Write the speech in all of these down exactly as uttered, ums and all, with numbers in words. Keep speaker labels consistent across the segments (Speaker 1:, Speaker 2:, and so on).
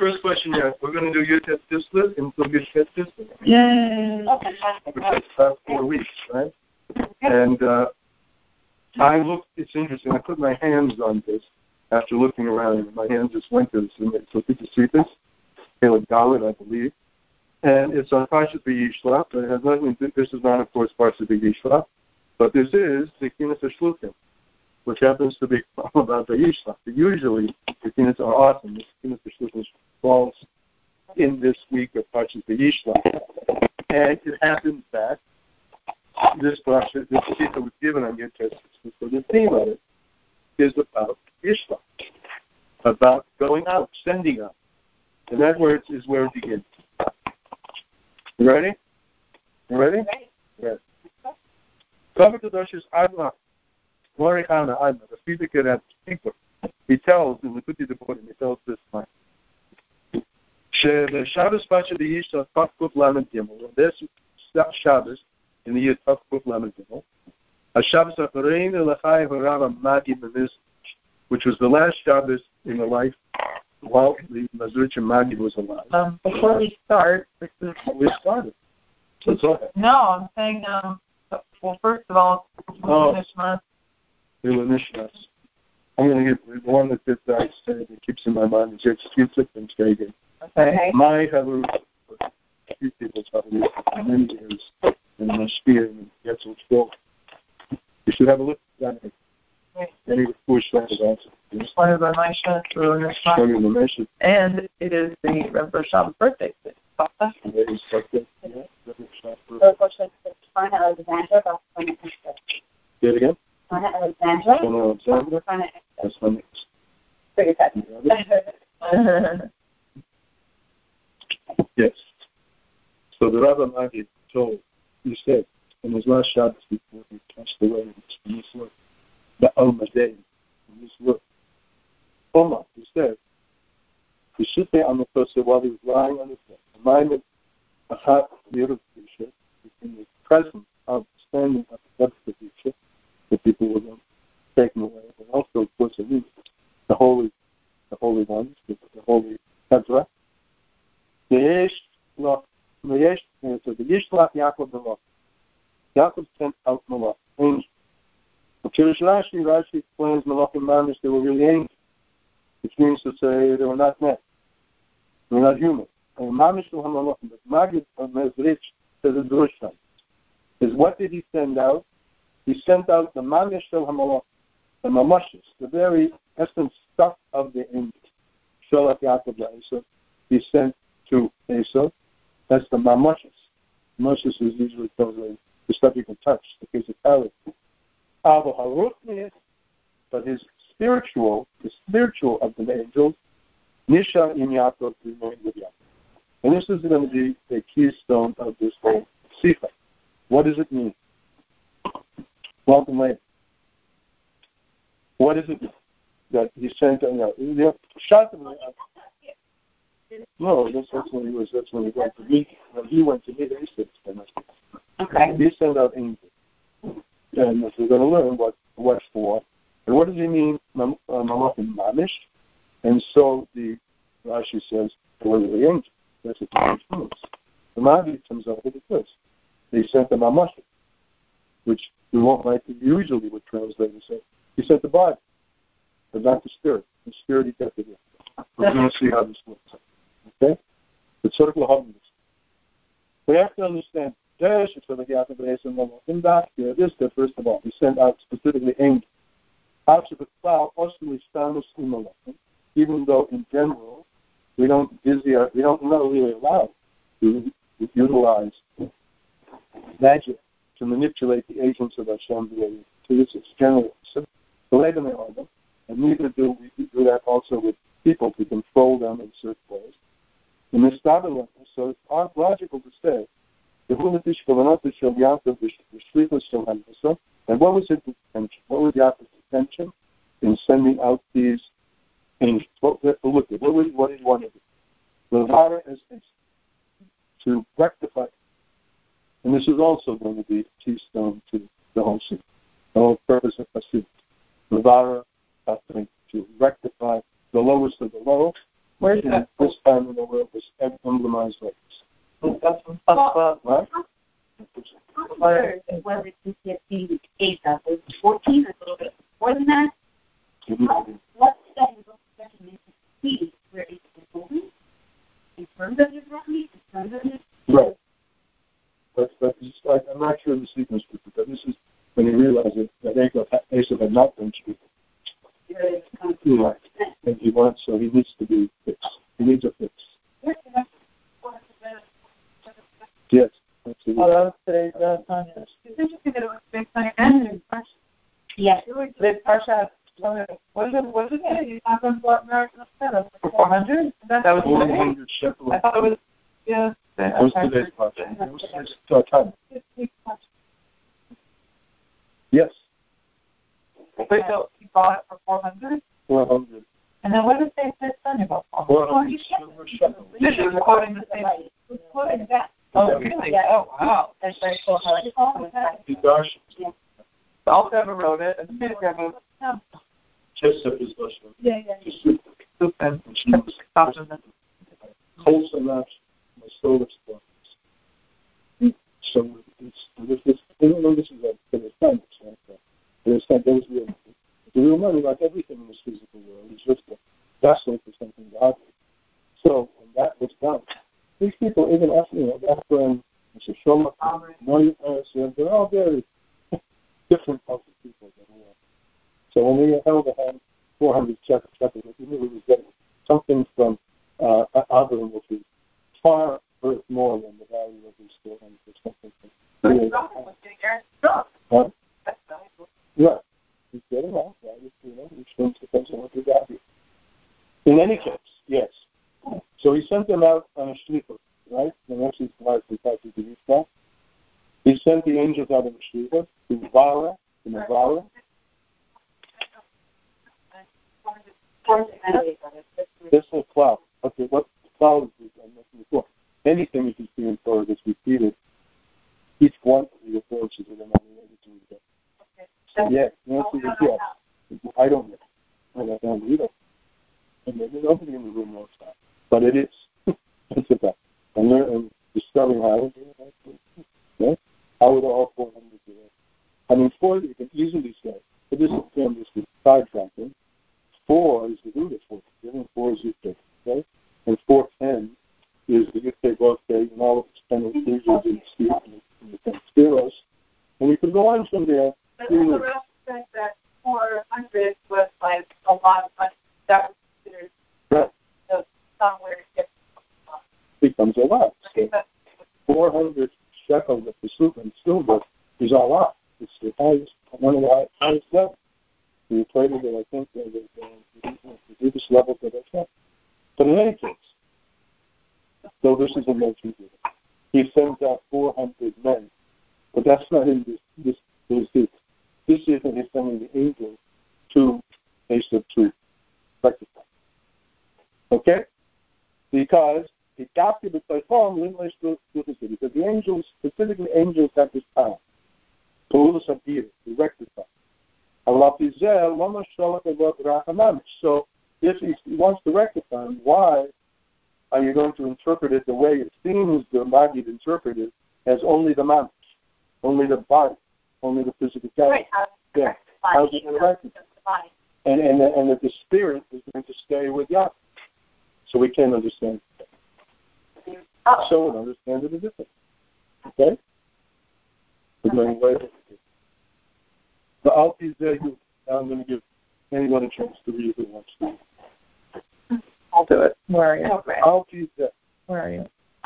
Speaker 1: first question, yes. We're going to do Yutet Tislet until Yutet Tislet.
Speaker 2: Yay!
Speaker 3: Oh, fantastic.
Speaker 1: Which is about four weeks, right? And uh, I looked, it's interesting, I put my hands on this after looking around, and my hands just went to this, and so people see this, Caleb Dalit, I believe. And it's on Parshat V'Yishlach, but it has nothing to do, this is not, of course, Parshat V'Yishlach, but this is the Kinas HaShluchim, which happens to be all about V'Yishlach. But usually, the Kinas are awesome. The Kinas HaShluchim falls in this week of Parshat V'Yishlach. And it happens that this Parshat, this Sita was given on your test, so the theme of it is about Yishlach, about going out, sending out. And that word is where it begins. You ready? You ready?
Speaker 3: Ready.
Speaker 1: Yes. Cover the Dash's Adla. Gloriana Adla. The speaker at Tinkler. He tells, in the Kuti Deportim, he tells this line. The Shabbos Pacha the Yisha Tafkut Lamed Gimel. This Shabbos in the year Tafkut Lamed Gimel. A Shabbos Acharein Elachai Harava Magi Memis, which was the last Shabbos in the life while the Mazurcha Magi was alive.
Speaker 2: Um, before we start, this is,
Speaker 1: We started. So go ahead.
Speaker 2: no, I'm saying, um, well, first of all,
Speaker 1: Oh.
Speaker 2: Nishma.
Speaker 1: Nishmas. I'm going to give the one that that I said that keeps in my mind is it's Yitzhak and Shagin.
Speaker 2: Okay.
Speaker 1: My have a few people probably for many years in the Mashpir and Yetzel Shul. You should have a look at that. Any push that is also.
Speaker 2: One of the Maisha through Nishma. And it is the Rebbe Shabbat's birthday.
Speaker 3: So, question is Fana Alexandra, that's Fana Esther.
Speaker 1: Say it again.
Speaker 3: Fana Alexandra.
Speaker 1: Fana Alexandra.
Speaker 3: Fana Esther.
Speaker 1: That's my next.
Speaker 3: Pretty good.
Speaker 1: Yes. So the Rabbi Magi told, he said, in his last Shabbos before he passed away in this work, the Almadei, in this work, Omar, he said, he should be on the person while he was lying on his bed, reminded a hot little creature in the presence of standing at the head of the creature, the people were going to take him away, but also, of course, the holy, the holy ones, the, the holy Hezra. The Yishlach, so the Yishlach Yaakov Malach. Yaakov sent out Malach, angels. Kirish Rashi, Rashi explains Malach and Mamish, they were really angels, which means to say they were not men. They were not human. And Mamish to Malach, but Magid of Mezrich says a Drusham. Is what did he send out? He sent out the Mamish of Malach, the Mamashis, the very essence stuff of the angels. Sholach Yaakov Yisrael. He sent to Esau. That's the Mamashis. Mamashis is usually translated the stuff you can touch, the physicality. But his spiritual, the spiritual of the angels, Nisha in Yaakov remained with Yaakov. And this is going to be the keystone of this whole Sikha. What does it mean? Welcome, lady. What is it that he sent? You know, you know, shockingly, no, that's, that's when he was. That's when he went to meet. When he went to meet Esau.
Speaker 3: Okay.
Speaker 1: He sent out angels. And we're going to learn what what for. And what does he mean, Malach and Mamish? And so the Rashi says, they were the angels. That's what the means. The Mavi comes out with this. They sent the Mamash, which we won't like to usually would translate and say, he sent the body, but not the spirit. The spirit he kept it in. We're going to see how this works. Okay? It's sort of a we have to understand this is for the Yaakov and Malach and back here. This that first of all, he sent out specifically angels. Out of the cloud, also Stamus in even though in general we don't busy our, we don't not really allowed to utilize magic to manipulate the agents of Hashem the way to this is general. So and neither do we do that also with people to control them in certain ways. In this so it's logical to say the Hulatish Kavanata shall Yaakov the Shlichus shall Hamasa. And what was his intention? What was Yaakov's intention in sending out these angels? What, look at what, was, what did he want to do? Levara is to rectify. And this is also going to be a keystone to the whole scene, the whole purpose of Hasid. Levara, to rectify the lowest of the low,
Speaker 2: Where's that?
Speaker 1: This time in the world was emblemized like this.
Speaker 2: That's from Pascha.
Speaker 1: Right?
Speaker 3: Was it P T S D eight? That was fourteen, a little bit more than that.
Speaker 1: Mm-hmm.
Speaker 3: Let's say documented C, where it's moving, confirmed that it's wrong, confirmed that it's
Speaker 1: right. But, but it's like, I'm not sure of the sequence, but this is when he realized that, that Asa had not been treated. Right. And he wants, so he needs to be fixed. He needs a fix. Yes. Absolutely.
Speaker 2: Oh, that was today's uh, Tanya.
Speaker 3: It's interesting that it was big Tanya and yes.
Speaker 2: The Parsha, what is it? What is it? You talk about what American said? four hundred? That was
Speaker 1: four hundred shekels.
Speaker 2: I thought it was, yeah.
Speaker 1: That was today's Parsha. That was today's time. Yes.
Speaker 2: Wait, so he bought it for four hundred?
Speaker 1: four hundred.
Speaker 2: And then what did they say Tanya about
Speaker 1: four hundred silver shekels.
Speaker 2: This is quoting the same.
Speaker 3: Quoting that.
Speaker 2: Oh, really?
Speaker 3: Yeah.
Speaker 2: Oh, wow.
Speaker 3: That's very cool. How it's called.
Speaker 1: The Darsh.
Speaker 2: The Alter wrote it, and the Midgar wrote it.
Speaker 1: Jessup is Lashon.
Speaker 3: Yeah, yeah.
Speaker 2: Soup and stopped in the
Speaker 1: Wholesome enough, my soul explodes. So it's, this, this, even though this is a, for the time, it's like that. But it's not, there's real, the real money, like everything in this physical world, is just a vessel for something godly. So, when that was done, these people, even after, you know, back when Mister Shlomo, money, they're all very different types of people that we are. So when we held a hand, four hundred shekels, we knew we was getting something from uh, Avram, which is far worth more than the value of these four hundred or something. Huh? Right. He's getting off, right? You know, which means depends on what you got here. In any case, yes. So he sent them out on a shlichut, right? And that's his life we talked to the Yisrael. He sent the angels out on a shlichut to Vara, to Navara. This is a cloud. Okay, what cloud is I mentioned before? Anything that you see in Torah that's repeated, each one of the approaches are not related to each other. So, yeah, the answer is yes. I don't know. I don't know either. And maybe nobody in the room knows that. But it is. It's about. And, and discovering how, yeah, how would all four hundred do it? I mean, four, you can easily say, but this is again, this is sidetracking. Four is the root of four. And four is Yitzhak, okay? And four ten is the Yitzhak, okay, and all of its ten inclusions and the ten spiros. And we can go on from there.
Speaker 3: But the rest said that four hundred was like a lot of money. That was considered
Speaker 1: right.
Speaker 3: the somewhere it
Speaker 1: becomes a lot. So four hundred shekels of the silver and silver is a lot. It's the highest, one of the highest levels. We equated it, I think, with the, the deepest level that I've had. But in any case, so this is a mention here. He sends out four hundred men, but that's not in this. This is this. This is when he's sending the angels to Asa to rectify. Okay, because he adopted it by form, because the angels, specifically angels, have this power. Paulus appeared to rectify. So if he wants to rectify, why are you going to interpret it the way it seems the Maggid interpreted as only the mamish, only the body, only the physicality?
Speaker 3: Right.
Speaker 1: Yeah. How's it going to rectify? And and and that the spirit is going to stay with Yahweh. So we can't understand it.
Speaker 3: Oh.
Speaker 1: So we'll understand it a different. Okay? We're going way over. The Alti Zehu, now I'm going to give anyone a chance to read who wants to.
Speaker 2: I'll do it. Where are you? Okay.
Speaker 1: Alti Zehu.
Speaker 2: Where are you?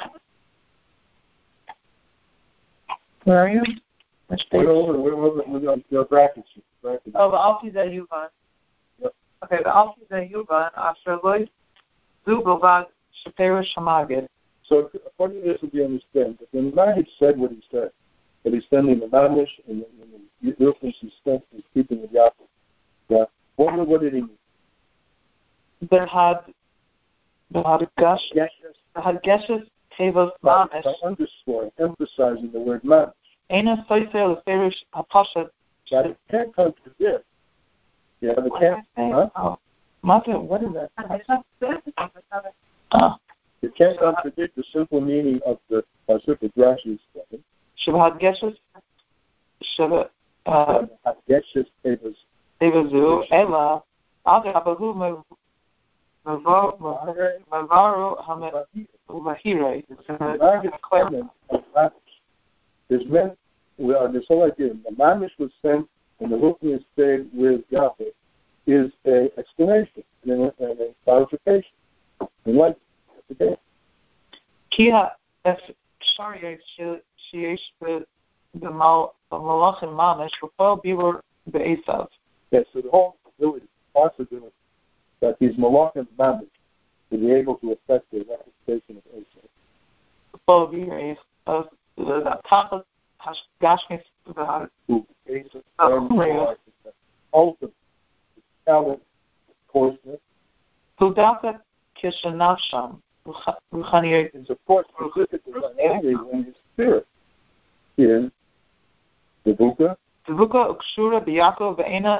Speaker 2: Where are you? Which page?
Speaker 1: We're over, we're over, we're on the brackets. brackets.
Speaker 2: Oh, the Alti Zeyuvan.
Speaker 1: Yep.
Speaker 2: Okay, the Alti Zeyuvan, after Lois Zubelvad Shapiro Shamagid.
Speaker 1: So according to this, we understand that when Maggid said what he said, that he's sending the Mamish and the, and the Wilkins he's spent is keeping the Yaakov. Yeah. What, what did he mean?
Speaker 2: There had there had Gash there had Geshes Tevos Mamish.
Speaker 1: By underscoring, emphasizing the word Mamish.
Speaker 2: Aina Soiser Leferish Apasha.
Speaker 1: That it can't contradict. Yeah, but can't. Huh?
Speaker 2: Oh. Mata, what is that? Ah.
Speaker 1: You can't contradict the simple meaning of the pasuk that Rashi is saying.
Speaker 2: Shabbat Geshes, Shabbat
Speaker 1: Geshes Evas.
Speaker 2: Evazu, Ela, Adi Abahu Mavaru Hamahire.
Speaker 1: There's meant, well, this whole idea, the Mamish was sent and the Rukni stayed with Yahweh is an explanation and a, and a clarification. And like, okay.
Speaker 2: Kia, if Shari, she is the Malachim Mamish, will be the Esav.
Speaker 1: Yes, so the whole possibility, possibility that these Malachim Mamish will be able to affect the representation of Esav.
Speaker 2: Will be Esav. The Tachas Hashgashmis, the
Speaker 1: ultimate talent, coarseness.
Speaker 2: Hudaka Kishanasham, Ruchani
Speaker 1: is of course specifically angry when his spirit is the Buka.
Speaker 2: The Buka Ukshura Biyako Ve'ena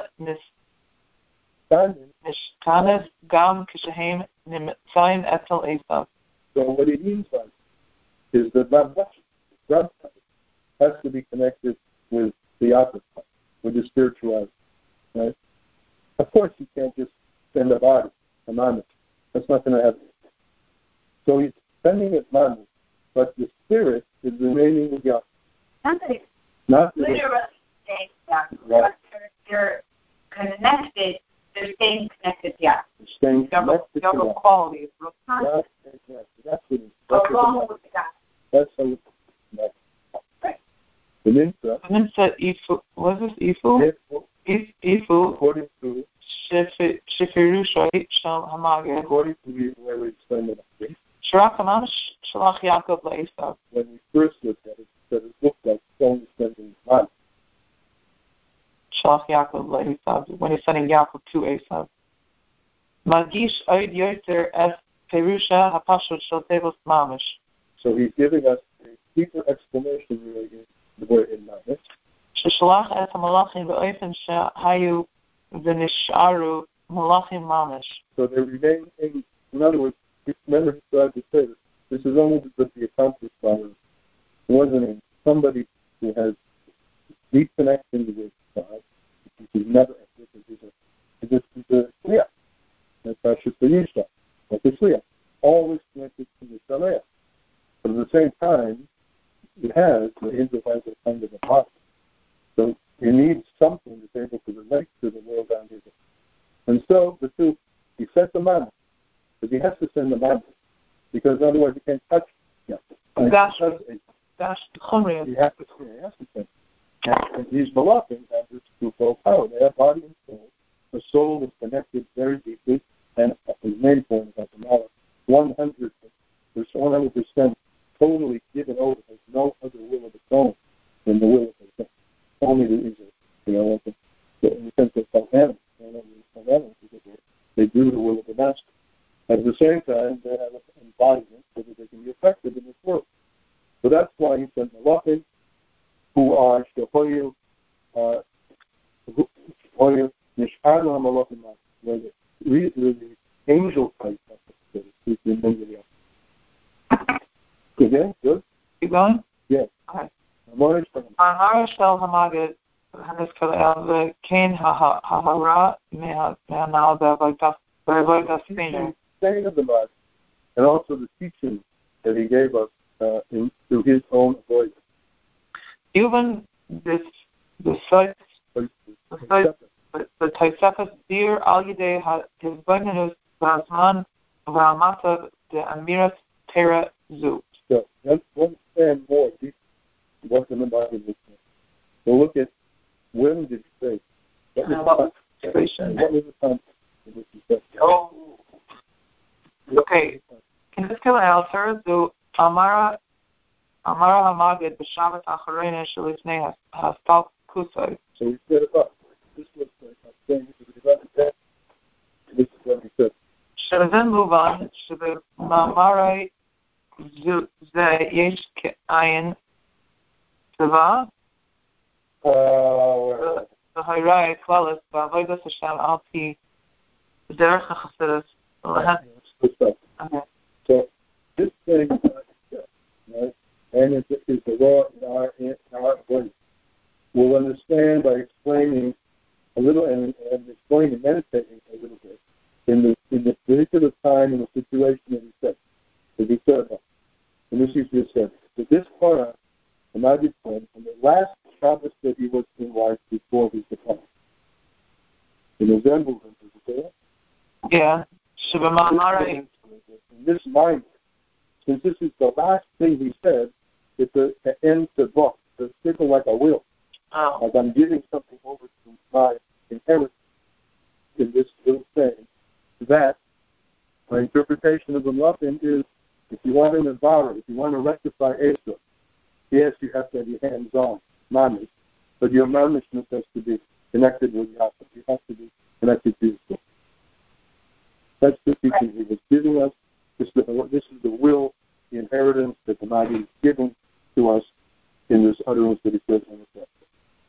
Speaker 2: Nishkanes Gam Kishahem Nimtzayin Etel Esav.
Speaker 1: So what he means by it is that God has to be connected with the opposite, with the spirituality, right? Of course, you can't just send a body, a mammoth. That's not going to happen. So he's sending it mammoth, but the spirit is remaining with God. Not
Speaker 3: literally staying connected. Right. They're connected. They're staying connected. Yeah.
Speaker 1: They're staying connected.
Speaker 2: The other qualities.
Speaker 1: That's what it is.
Speaker 3: Along with God.
Speaker 1: That's how it's connected.
Speaker 3: Right.
Speaker 1: The Minsa.
Speaker 2: The Minsa Ifu. Was this Ifu? Ifu.
Speaker 1: According to
Speaker 2: Shefirusha Shal Hamagid.
Speaker 1: According to the way we explain it.
Speaker 2: Shalach Hamash Shalach Yaakov LaEsav.
Speaker 1: When we first looked at it, that it looked like only sending man.
Speaker 2: Shalach Yaakov LaEsav. When he's sending Yaakov to Esav. Magish Oid Yoter Es Perusha Hapashut Shal Tevos Mamish.
Speaker 1: So he's giving us a deeper explanation relating to the word in Mamish.
Speaker 2: ששלח את המלאכים באופן שהיו ונשארו מלאכים ממש.
Speaker 1: So they remain in, in other words, remember he tried to say this, this is only because the accomplished by it wasn't somebody who has deep connection with God, he's never acted, he's a, he's a, he's a Shliach. That's why she's the Yisha, like a Shliach, always connected to the Shaliach. But at the same time, it has, the angel has a kind of a body. So you need something that's able to relate to the world down here. And so the two, he sent the man, but he has to send the man because otherwise he can't touch him. Yeah.
Speaker 2: Gosh, gosh,
Speaker 1: he has to, he has to send. And these malachim have this twofold power. They have body and soul. The soul is connected very deeply, and the main point about the malach, one hundred percent totally given over. There's no other will of its own than the will of its own. Only the Israel, you know, in the sense of Salhanim, because they do the will of the master. At the same time, they have an embodiment so that they can be effective in this world. So that's why he said Malachim, who are Shehoyu, Shehoyu, Nish'anu HaMalachim, where the angel type of the is the Mingaliah. Okay, good?
Speaker 2: Keep going?
Speaker 1: Yes.
Speaker 2: Okay.
Speaker 1: Saying
Speaker 2: of the
Speaker 1: Mad, and also the teaching that he gave us uh, in, through his own avoidance.
Speaker 2: Even this, the site, the site, the Taisefas Dir Al Yidei his Bagnus Vazman Vamata the Amirat Tera Zu.
Speaker 1: So let's understand more. What's in the Bible? We'll look at when did he say? What was the context? What was the context in which he said?
Speaker 2: Oh. Okay. Can this kill an altar? Do Amara Amara Hamagid B'Shabbat Acharena Shalifnei Hafal Kusay.
Speaker 1: So he said about this was like I'm saying this is about that. This is what he said.
Speaker 2: Should I then move on? Should the Mamare Ze Yesh Ayin Tava?
Speaker 1: Uh
Speaker 2: the Hirai Klalis Bavodas Hashem Alti Derech HaChassidus.
Speaker 1: Okay. So this thing, right, and it's, it's the law in our, in our body. We'll understand by explaining a little and, and explaining and meditating a little bit in the in the particular time and the situation that he said. That he said about. And this is just said. So this part, the Magid said, on the last Shabbos that he was in life before his departure. In November, was it there?
Speaker 2: Yeah. Shubhamamare.
Speaker 1: In this mind, since this is the last thing he said, it's an end to book. It's signal like a will.
Speaker 2: Oh.
Speaker 1: Like I'm giving something over to my inheritance in this little thing. That my interpretation of the Malachim is, if you want to devour, if you want to rectify Esau, yes, you have to have your hands on, mamish, but your mamishness has to be connected with Yaakov. You have to be connected to Esau. That's the teaching he was giving us. This is the, this is the will, the inheritance that the Magid is giving to us in this utterance that he says on the text.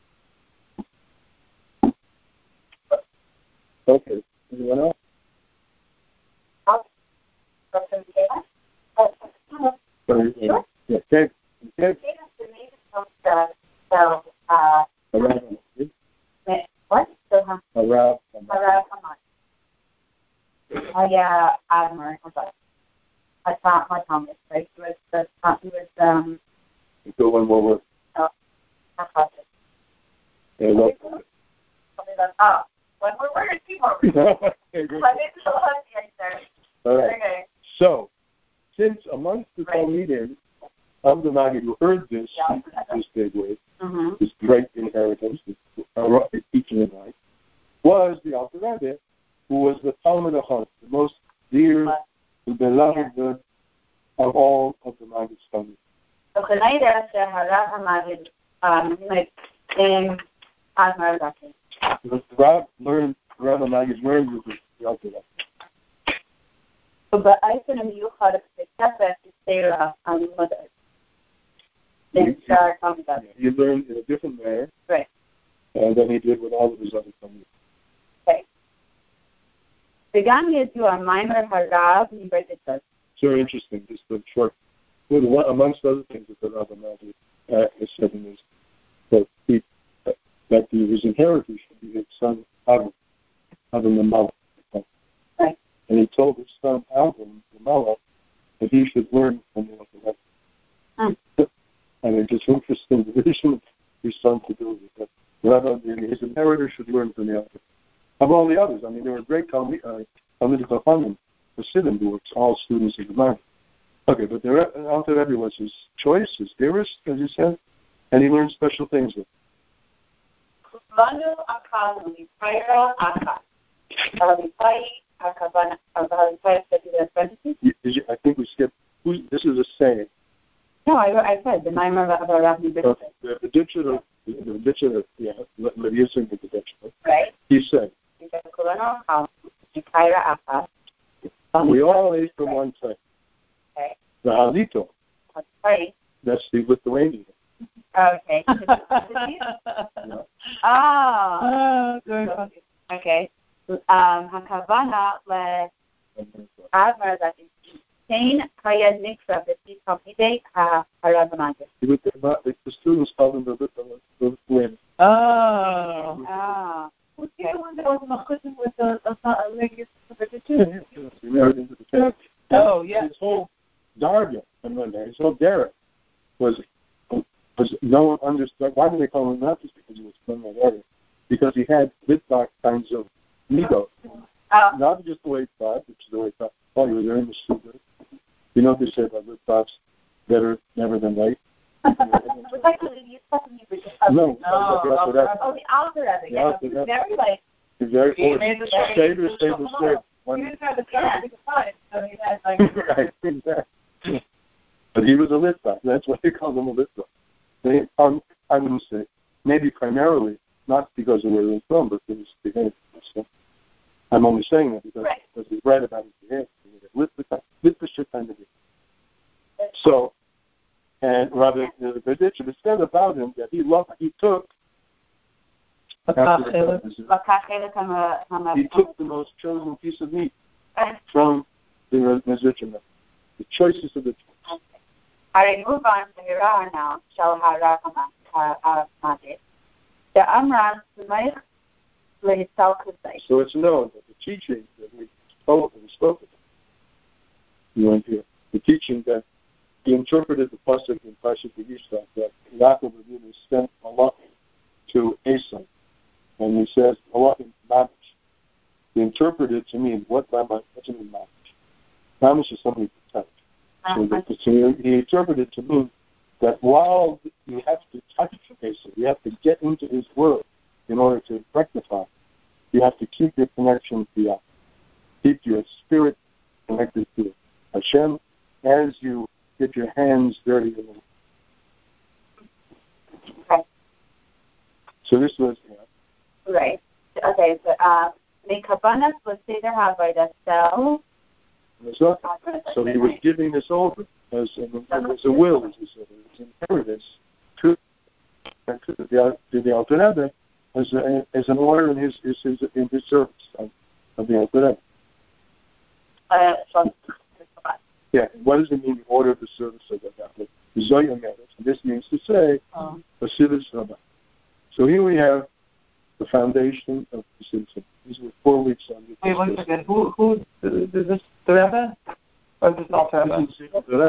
Speaker 1: Okay. Anyone else?
Speaker 3: Sure.
Speaker 1: Yeah. Okay. Okay.
Speaker 3: So, uh,
Speaker 1: Around.
Speaker 3: what? So, huh?
Speaker 1: Around.
Speaker 3: Around Hamas. Yeah, Admiral. I thought my Thomas, right? It was the, it was, um,
Speaker 1: Go one more word.
Speaker 3: oh, I thought it.
Speaker 1: There you go.
Speaker 3: Oh, one more word or two more words?
Speaker 1: Okay, good.
Speaker 3: Let me tell you there.
Speaker 1: All right.
Speaker 3: Okay.
Speaker 1: So, since amongst the Talmidim of the Magid who heard this,
Speaker 3: Yeah.
Speaker 1: this big way,
Speaker 3: Mm-hmm.
Speaker 1: this great inheritance, this uh, teaching of life, was the Alter Rebbe, who was the Talmud Achon, the most dear, the beloved yeah. of all of the Magid's Talmud.
Speaker 3: So, Chanaida Shehara Hamagid, um, like, in Admar Zaki.
Speaker 1: The Rab learned, the Rab Magid learned with the Alter Rebbe.
Speaker 3: But I can you how to pick up at the Sarah on mother. Then start talking about it.
Speaker 1: He learned in a different manner.
Speaker 3: Right.
Speaker 1: And than he did with all of his other Talmud.
Speaker 3: Okay. וגם ידוע מיימר הרב מברדיצ'ס.
Speaker 1: It's very interesting, just the short, well, amongst other things that the Rabbi Magid uh, has said in his book, he, uh, that the, his inheritance should be his son, Avram, Avram the Malach.
Speaker 3: Right.
Speaker 1: And he told his son, Avram the Malach, that he should learn from the Alter Rebbe.
Speaker 3: Mm.
Speaker 1: And it's just interesting, the vision of his son to do with that. Rabbi, his inheritor should learn from the Alter Rebbe. Of all the others, I mean, there were great Talmud, uh, Talmudic Chachamim, Hasidim, who were all students of the Magid. Okay, but the Alter Rebbe was his choice, his dearest, as he said, and he learned special things with it.
Speaker 3: Manu Akal Mipaira Aka. Mipai Akabana Mipai said the apprentices?
Speaker 1: I think we skipped. Who, this is a saying.
Speaker 3: No, I, I said the Maimer of Rabbi Bishop.
Speaker 1: The Bedicher, the Bedicher, yeah, using the Bedicher.
Speaker 3: Right.
Speaker 1: He said, we all ate from one thing.
Speaker 3: Okay.
Speaker 1: The Halito.
Speaker 3: Right.
Speaker 1: That's the Lithuanian.
Speaker 3: Okay.
Speaker 1: Yeah.
Speaker 3: Ah. Oh, okay. Um, Hakavana le Admar that is Sain Kaya Nikra Bisi Kamide Ha Haravamagid.
Speaker 1: The students called him the Lithuanian.
Speaker 2: Oh.
Speaker 3: Ah.
Speaker 2: Was he the one that was Machusim with the a legacy of the two?
Speaker 1: He married into the church.
Speaker 2: Oh, yeah.
Speaker 1: His whole Darga, his whole Derek was was no one understood. Why do they call him not just because he was from that area? Because he had Litvak kinds of ego.
Speaker 3: Oh.
Speaker 1: Not just the way he thought, which is the way he thought. Oh, he was very stupid. You know what they say about Litvaks? Better never than late.
Speaker 3: Was that the you talking about?
Speaker 1: No,
Speaker 3: oh,
Speaker 1: that's what that.
Speaker 3: Oh, the Alter Rebbe. Yeah,
Speaker 1: Alter Rebbe.
Speaker 3: Very like.
Speaker 1: He's very
Speaker 2: He made the straight.
Speaker 1: Seder, Seder, Seder.
Speaker 2: He didn't have the straight to find, so he had like.
Speaker 1: Right, exactly. But he was a Litvak. That's why they called him a Litvak. They, um, I wouldn't say, maybe primarily, not because of where he was from, but because his behavior. So I'm only saying that because,
Speaker 3: right.
Speaker 1: because we read about his behavior. Litvak, Litvak kind of be. So, and rather, the Bedicher said about him that he loved, he took after the
Speaker 3: visit.
Speaker 1: He took the most chosen piece of meat from the Mizritcha, the choicest of the choice.
Speaker 3: I move on to Hira now, Shal HaRachama. The Amran Sumayr Lehital Kusai.
Speaker 1: So it's known that the teaching that we spoke, we spoke about, you went here, the teaching that he interpreted the pasuk in Parshat Vayishlach that Yaakov Avinu sent Allah to Esau, and he says Allah in Mamish. He interpreted to mean what Mamish? What's it mean Mamish? Mamish is something to touch. So, that, so he interpreted to mean that while you have to touch Esau, you have to get into his word in order to rectify. You have to keep your connection to Yahweh. Keep your spirit connected to Hashem as you get your hands dirty.
Speaker 3: Okay.
Speaker 1: So this was, yeah.
Speaker 3: Right. Okay, so, uh, Mekabanas was Seder Havaida, so...
Speaker 1: So he was giving this over as, as a will, as he said, as an inheritance to, to the, to the Alter Rebbe as, a, as an order in his, his, his, in his service of, of the Alter Rebbe.
Speaker 3: Uh, so,
Speaker 1: yeah, what does it mean, the order of the service of the Rebbe? This means to say,
Speaker 3: oh.
Speaker 1: Hasidus Rabbah. So here we have the foundation of Hasidus. These were four weeks on the
Speaker 2: Wait, one second. Who, who, is this the Rebbe? Or this not the Rebbe?
Speaker 1: The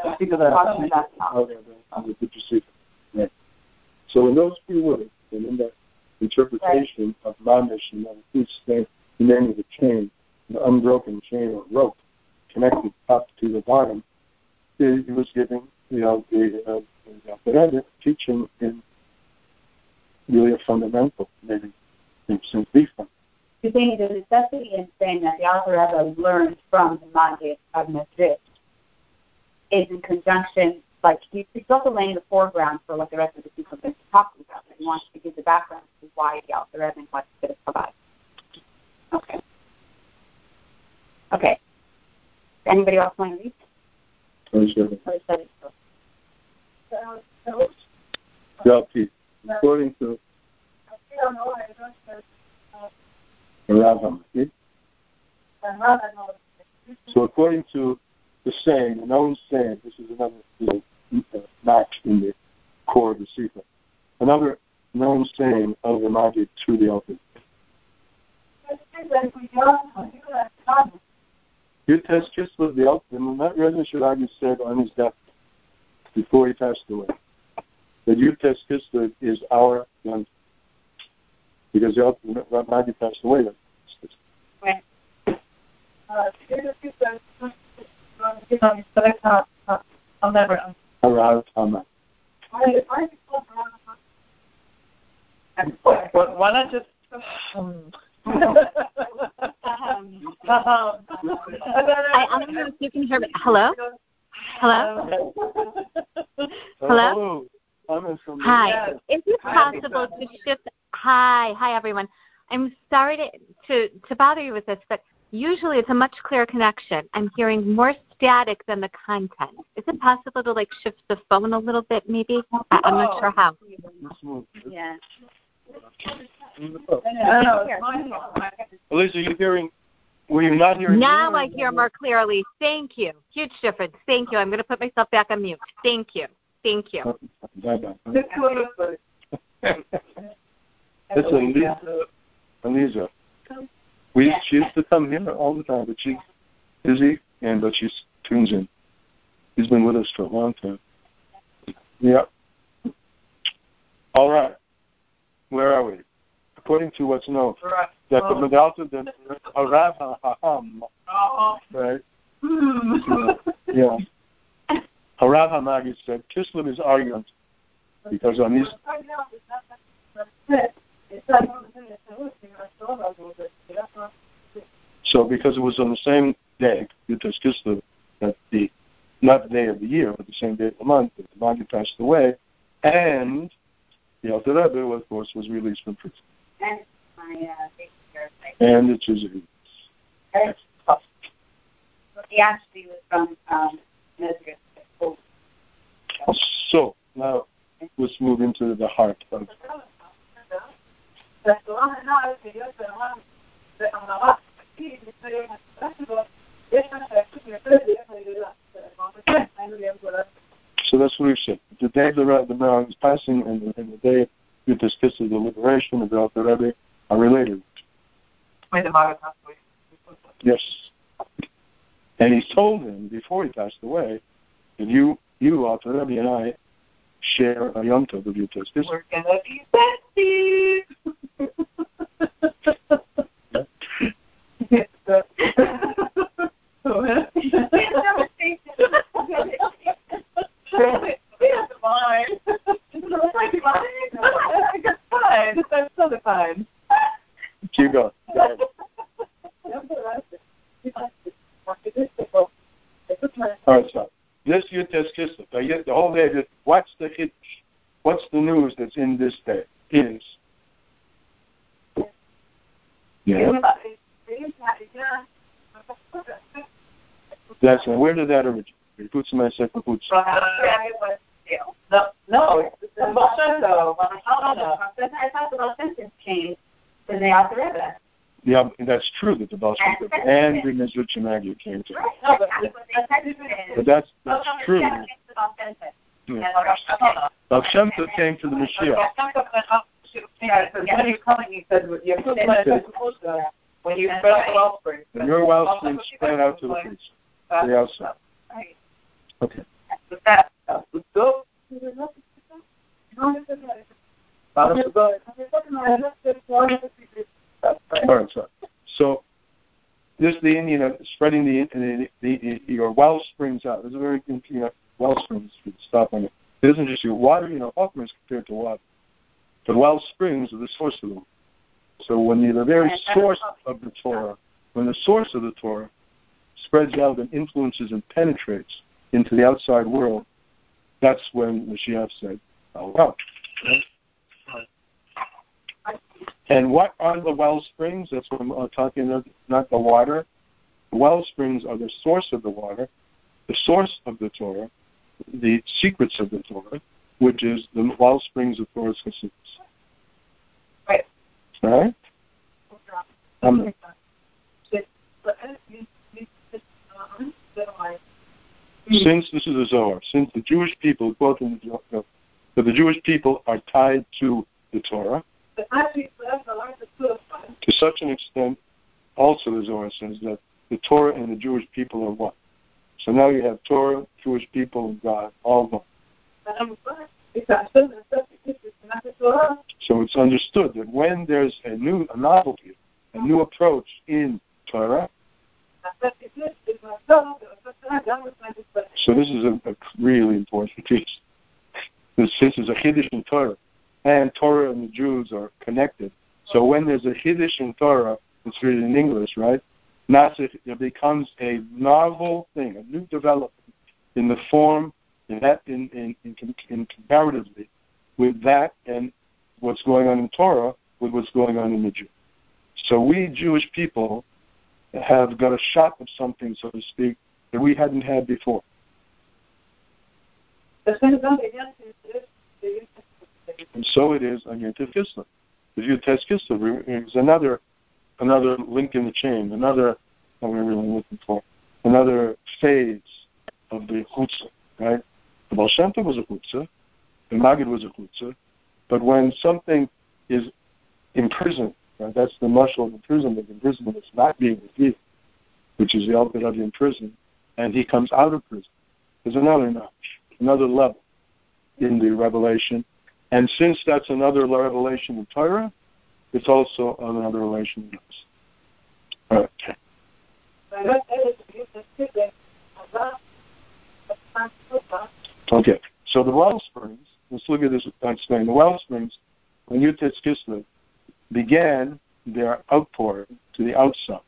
Speaker 1: Rebbe. So in those few words, and in that interpretation of Mamish, and that includes the name of the chain, the unbroken chain or rope connected up to the bottom, he, he was giving, you know, the, uh, the Rebbe teaching in really a fundamental, maybe since the fund.
Speaker 3: You think the necessity in saying that the Alter Rebbe learned from the Maggid of Mezritch is in conjunction, like he's also laying the foreground for what the rest of the people are talking about. He wants to give the background to why the Alter Rebbe and what's going to provide. Okay. Okay. Anybody else want to read?
Speaker 1: Oh, sure. Yeah, Pete. According to Rav Hamakid. So according to the saying, the known saying, this is another little uh, match in the core of the secret. Another known saying of the Maggid to the Alter. Yud-Tes Kislev, the Alter, and that Rebbe Shiragi said on his death before he passed away, that Yud-Tes Kislev is our young, because the Alter Maggid passed away then.
Speaker 3: Right.
Speaker 2: I'll never.
Speaker 1: Harav Hama.
Speaker 2: Why not just? Um,
Speaker 4: I, I don't know if you can hear me. Hello? Hello? Hello?
Speaker 1: Hello?
Speaker 4: Hi. Is it possible to shift? Hi. Hi, everyone. I'm sorry to, to, to bother you with this, but usually it's a much clearer connection. I'm hearing more static than the content. Is it possible to, like, shift the phone a little bit, maybe? I, I'm not sure how.
Speaker 3: Yeah.
Speaker 1: Elisa, are you hearing? Were you not hearing?
Speaker 4: Now I hear more clearly. Thank you. Huge difference. Thank you. I'm going to put myself back on mute. Thank you. Thank you.
Speaker 1: Bye-bye. It's Elisa. Elisa. We, she used to come here all the time, but she's busy, and but she tunes in. She's been with us for a long time. Yeah. All right. Where are we? According to what's known, that the Medalta, the Harav Haham, right? Yeah. Harav Hamagi said, Kislev is our young, because on these. So because it was on the same day, Yud-Tes Kislev, that the, not the day of the year, but the same day of the month, that the Maggid passed away, and the Alter Rebbe, of course, was released from prison.
Speaker 3: And my uh,
Speaker 1: And it's his age.
Speaker 3: He actually was from um, Mezritch.
Speaker 1: So now let's move into the heart of
Speaker 2: והתורה הנ"ל, היות ואמרה ואמרה עתיד לפני ההצעה שלו, יש מה שהעתיד יותר להיות הידולה. כן, היינו להיות גדולה.
Speaker 1: So that's what we said. The day the, the Mara is passing and the, and the day of Yutas Kislev, the liberation of the Alter Rebbe, are related.
Speaker 2: Wait, the Mara passed away.
Speaker 1: Yes. And he told him before he passed away that you, you Alter Rebbe, and I share a Yom Tov of Yutas Kislev.
Speaker 2: We're gonna be besties. Fine. That's so fine.
Speaker 1: Keep going. All right, stop. This Yutas Kislev, the whole day, what's the hit? What's the news that's in this day? Is yeah. That's where did that originate? You put some second food.
Speaker 2: No, no, it's the Baal Shem Tov.
Speaker 3: I thought the Baal Shem Tov came to the Alter Rebbe.
Speaker 1: Yeah, that's true that the Baal Shem Tov and the Mezritch Magid came to.
Speaker 3: No, but
Speaker 1: but that's that's true. Yeah. Baal Shem Tov came to the Mashiach.
Speaker 2: When you come, he said, "You put my when you spread out the wellspring."
Speaker 1: And your wellspring spread out to the priest, to the outside. Okay.
Speaker 2: That let's go.
Speaker 1: All right, so, so this the Indian uh, spreading the, the, the, the your well springs out. There's a very you know, well springs. Stop on it. It isn't just your water. You know, Chokmah is compared to water, but well springs are the source of them. So when the, the very source of the Torah, when the source of the Torah spreads out and influences and penetrates into the outside world, that's when Mashiach said, "Oh wow." Right? And what are the well springs? That's what I'm talking about, not the water. The well springs are the source of the water, the source of the Torah, the secrets of the Torah, which is the well springs of Torah's Chassidus.
Speaker 2: Right.
Speaker 1: All right? Um, since this is a Zohar, since the Jewish people, quote in the Zohar, that the Jewish people are tied to the Torah, to such an extent, also the Zohar says that the Torah and the Jewish people are one. So now you have Torah, Jewish people, and God, all one. So it's understood that when there's a new a novelty, a new approach in Torah, so this is a, a really important piece. This, this is a Chiddush in Torah, and Torah and the Jews are connected. So when there's a Chiddush in Torah, it's written in English, right? Nasich, it becomes a novel thing, a new development in the form, in that, in, in, in, in comparatively with that and what's going on in Torah with what's going on in the Jew. So we Jewish people have got a shot of something, so to speak, that we hadn't had before. And so it is on Yutas Kislev. The Yutas Kislev is another another link in the chain, another what we're really looking for, another phase of the chutzah, right? The Baal Shem Tov was a chutzah, the Magid was a chutzah, but when something is imprisoned, right, that's the mashal of imprisonment. Imprisonment is not being revealed, which is the Alter Rebbe in prison, and he comes out of prison. There's another notch, another level in the revelation. And since that's another revelation in Torah, it's also another relation in us. Okay. Okay. So the well springs, let's look at this and explain. The well springs, when Yutas Kislev, began their outpouring to the outside.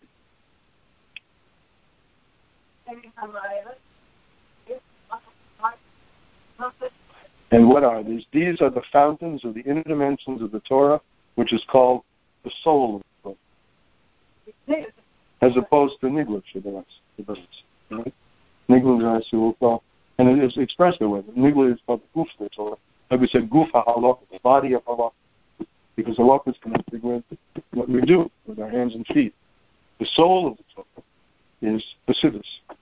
Speaker 1: And what are these? These are the fountains of the inner dimensions of the Torah, which is called the soul of the Torah, as opposed to Nigla Shabbat. Right? Nigla is called, and it is expressed that way. Nigla is called the Guf of the Torah. Like we said, Guf HaHalach, the body of Allah. because the Ruach is connected with what we do with our hands and feet. The soul of the Torah is the Siddur.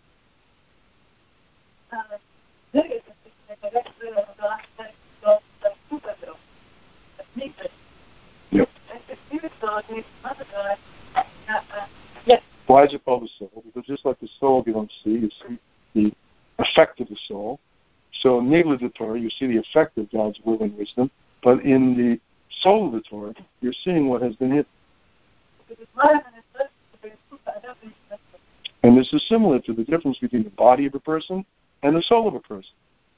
Speaker 1: Yep. Why is it called the soul? Because just like the soul you don't see, you see the effect of the soul. So in Nigla the Torah, you see the effect of God's will and wisdom, but in the soul of the Torah, you're seeing what has been hidden. And this is similar to the difference between the body of a person and the soul of a person.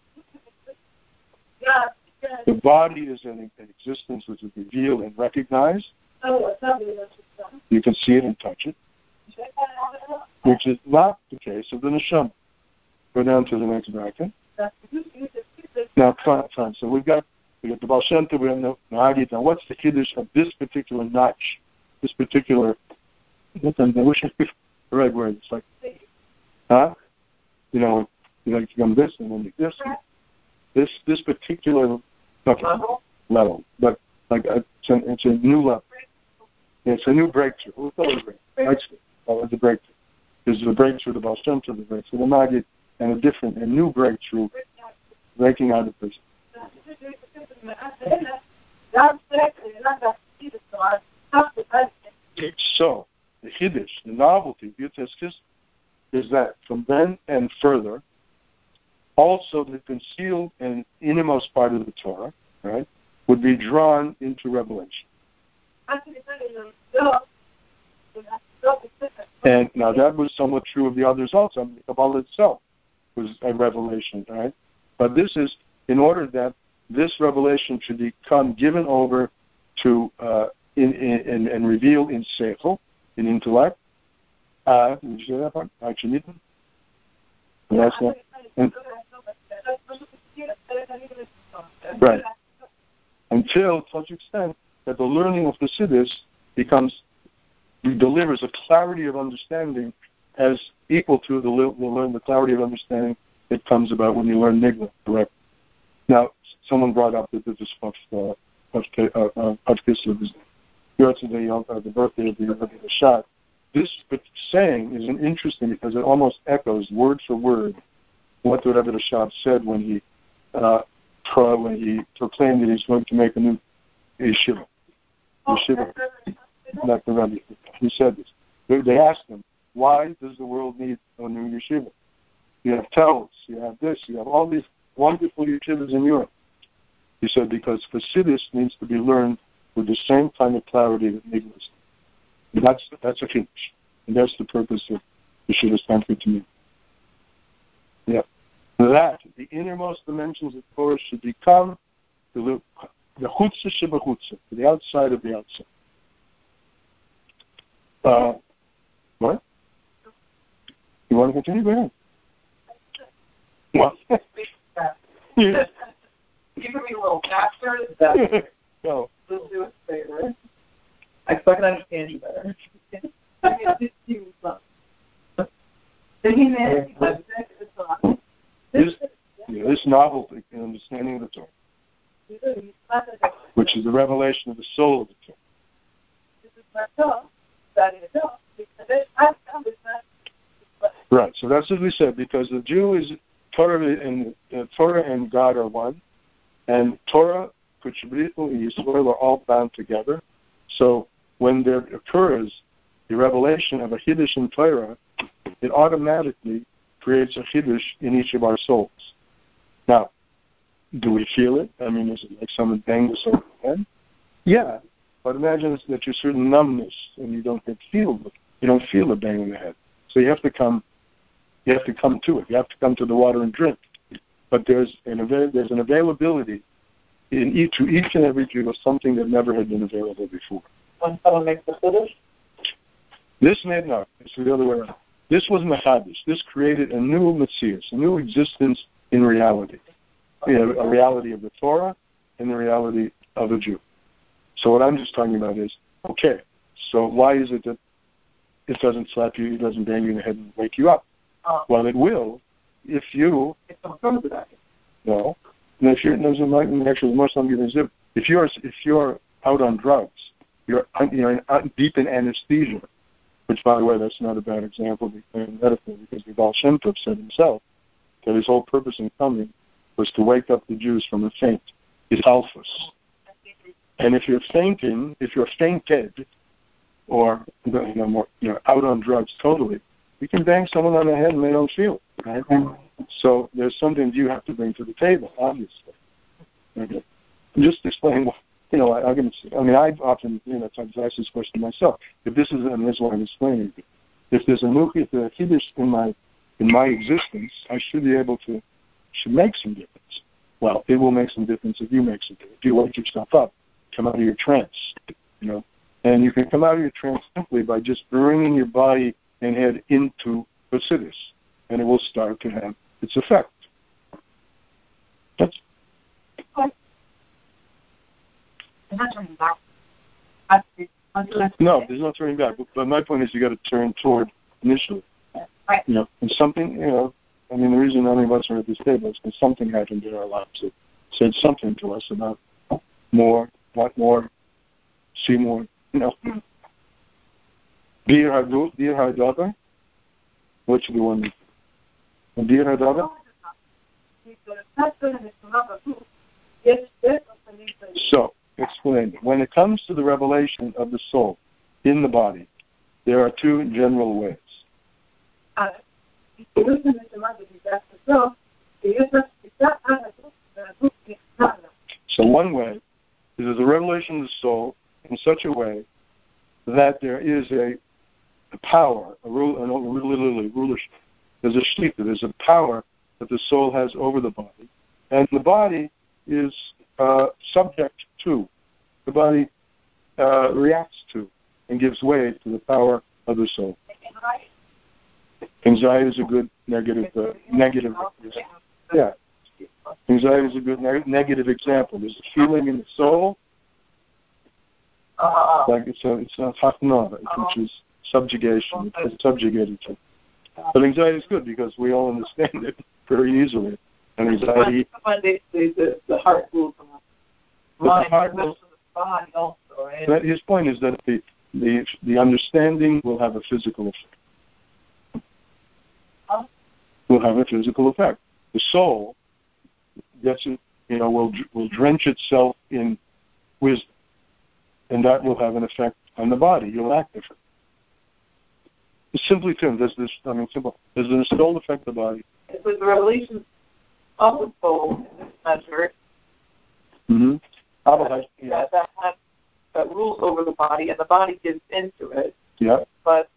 Speaker 1: The body is an, an existence which is revealed and recognized. You can see it and touch it, which is not the case of the neshama. Go down to the next bracket. Now, fine, fine. So we've got we got the Baal Shem Tov, we have the Nahagit. Now, what's the kiddush of this particular notch? This particular, I wish I could the right word. It's like, huh? You know, you know, you become this and then this. This this particular okay, level. level, but like a, it's, a, it's a new level. It's a new breakthrough. We'll call it a breakthrough. Oh, it's a breakthrough. There's a breakthrough the Baal Shem Tov, the breakthrough the Nahagit, and a different, a new breakthrough, breaking out of prison. So, the Hiddush, the novelty, is that from then and further, also the concealed and innermost part of the Torah, right, would be drawn into revelation. And now that was somewhat true of the others also. I mean, the Kabbalah itself was a revelation, right? But this is in order that this revelation should become given over to uh, in, in, and revealed in seichel, in intellect. Uh, did you say that part? Actually, yes, and, right. Until such extent that the learning of the Siddur becomes delivers a clarity of understanding as equal to the, the, the clarity of understanding that comes about when you learn Nigla, correct? Now, someone brought up that this is of uh, the the birthday of the, of the Shad. This saying is an interesting because it almost echoes word for word what the Rebbe Rashab said when he uh, pro, when he proclaimed that he's going to make a new yeshiva. Yeshiva, not the Rebbe. He said this. They, they asked him, why does the world need a new yeshiva? You have Telz, you have this, you have all these wonderful yeshivas in Europe. He said, because Hasidus needs to be learned with the same kind of clarity that Nigla is. That's that's a finish, and that's the purpose of Yeshiva Stanford to me. Yeah, that the innermost dimensions of Torah should become the the chutzah shebachutza, the outside of the outside. Uh, what? You want to continue? Go ahead. Well,
Speaker 2: you can be a little faster. That
Speaker 1: no.
Speaker 2: Let's do it favor. I can understand you better.
Speaker 1: This, yeah, this novelty in understanding of the Torah, which is the revelation of the soul of the Torah. Right. So that's what we said, because the Jew is Torah and uh, Torah and God are one, and Torah, Kuchbrichu, and Yisrael are all bound together. So when there occurs the revelation of a Hiddush in Torah, it automatically creates a Hiddush in each of our souls. Now, do we feel it? I mean, is it like someone banged us over the head? Yeah, but imagine that you're certain numbness and you don't get feel you don't feel a bang in the head. So you have to come, you have to come to it. You have to come to the water and drink. But there's an avail- there's an availability in each to each and every Jew of something that never had been available before.
Speaker 2: When someone makes the Siddur?
Speaker 1: This made no. It's the other way around. This was Mechadish. This created a new Metzius, a new existence in reality. You know, a reality of the Torah and the reality of a Jew. So what I'm just talking about is, okay, so why is it that it doesn't slap you, it doesn't bang you in the head and wake you up?
Speaker 2: Uh,
Speaker 1: well, it will if you...
Speaker 2: It's not going to that.
Speaker 1: No. And if you're... There's a actually, most of them, if you're, if you're out on drugs. You're, you're deep in anesthesia, which, by the way, that's not a bad example in metaphor, because the Baal Shem Tov said himself that his whole purpose in coming was to wake up the Jews from a faint, is alphas. And if you're fainting, if you're fainted, or you know, more, you know, out on drugs totally, you can bang someone on the head and they don't feel it. Right? So there's something you have to bring to the table, obviously. Okay. Just explain what, you know, I, I'm going to. I mean, I've often, you know, times asked this question myself. If this is, and this is what I'm explaining. If there's a nuclear, if there's a kiddush in my in my existence, I should be able to should make some difference. Well, it will make some difference if you make some difference. If you wake yourself up, come out of your trance, you know, and you can come out of your trance simply by just bringing your body and head into Hasidus, and it will start to have its effect. That's no, there's no turning back. But my point is, you got to turn toward initially.
Speaker 3: Right.
Speaker 1: You know, and something, you know, I mean, the reason none of us are at this table is because something happened in our lives that said something to us about more, want more, see more, you know. Dear Hadu, dear Hadada, what should we want to do? Dear Hadada? So, explain. When it comes to the revelation of the soul in the body, there are two general ways. So one way is the revelation of the soul in such a way that there is a, a power, a rule, an literally rulership. There's a shlichta, there's a power that the soul has over the body, and the body is uh, subject to, the body uh, reacts to, and gives way to the power of the soul. Anxiety is a good negative, uh, negative, yeah. Anxiety is a good ne- negative example. There's a feeling in the soul,
Speaker 2: Uh,
Speaker 1: like it's a, it's a hatna, which is subjugation. It's subjugated to. But anxiety is good because we all understand it very easily. And anxiety.
Speaker 2: when they say the, the heart rules the mind, the heart rules the body also, right?
Speaker 1: That, his point is that the, the the understanding will have a physical effect.
Speaker 2: Huh?
Speaker 1: Will have a physical effect. The soul gets it, you know, will will drench itself in wisdom, and that will have an effect on the body. You'll act different. Simply, Tim, does this? I mean, simple. Does the soul affect the body?
Speaker 2: It was the revelation of the soul in this measure.
Speaker 1: Mm-hmm.
Speaker 2: That, yeah. that, that, has, that rules over the body, and the body gives into it.
Speaker 1: Yeah.
Speaker 2: But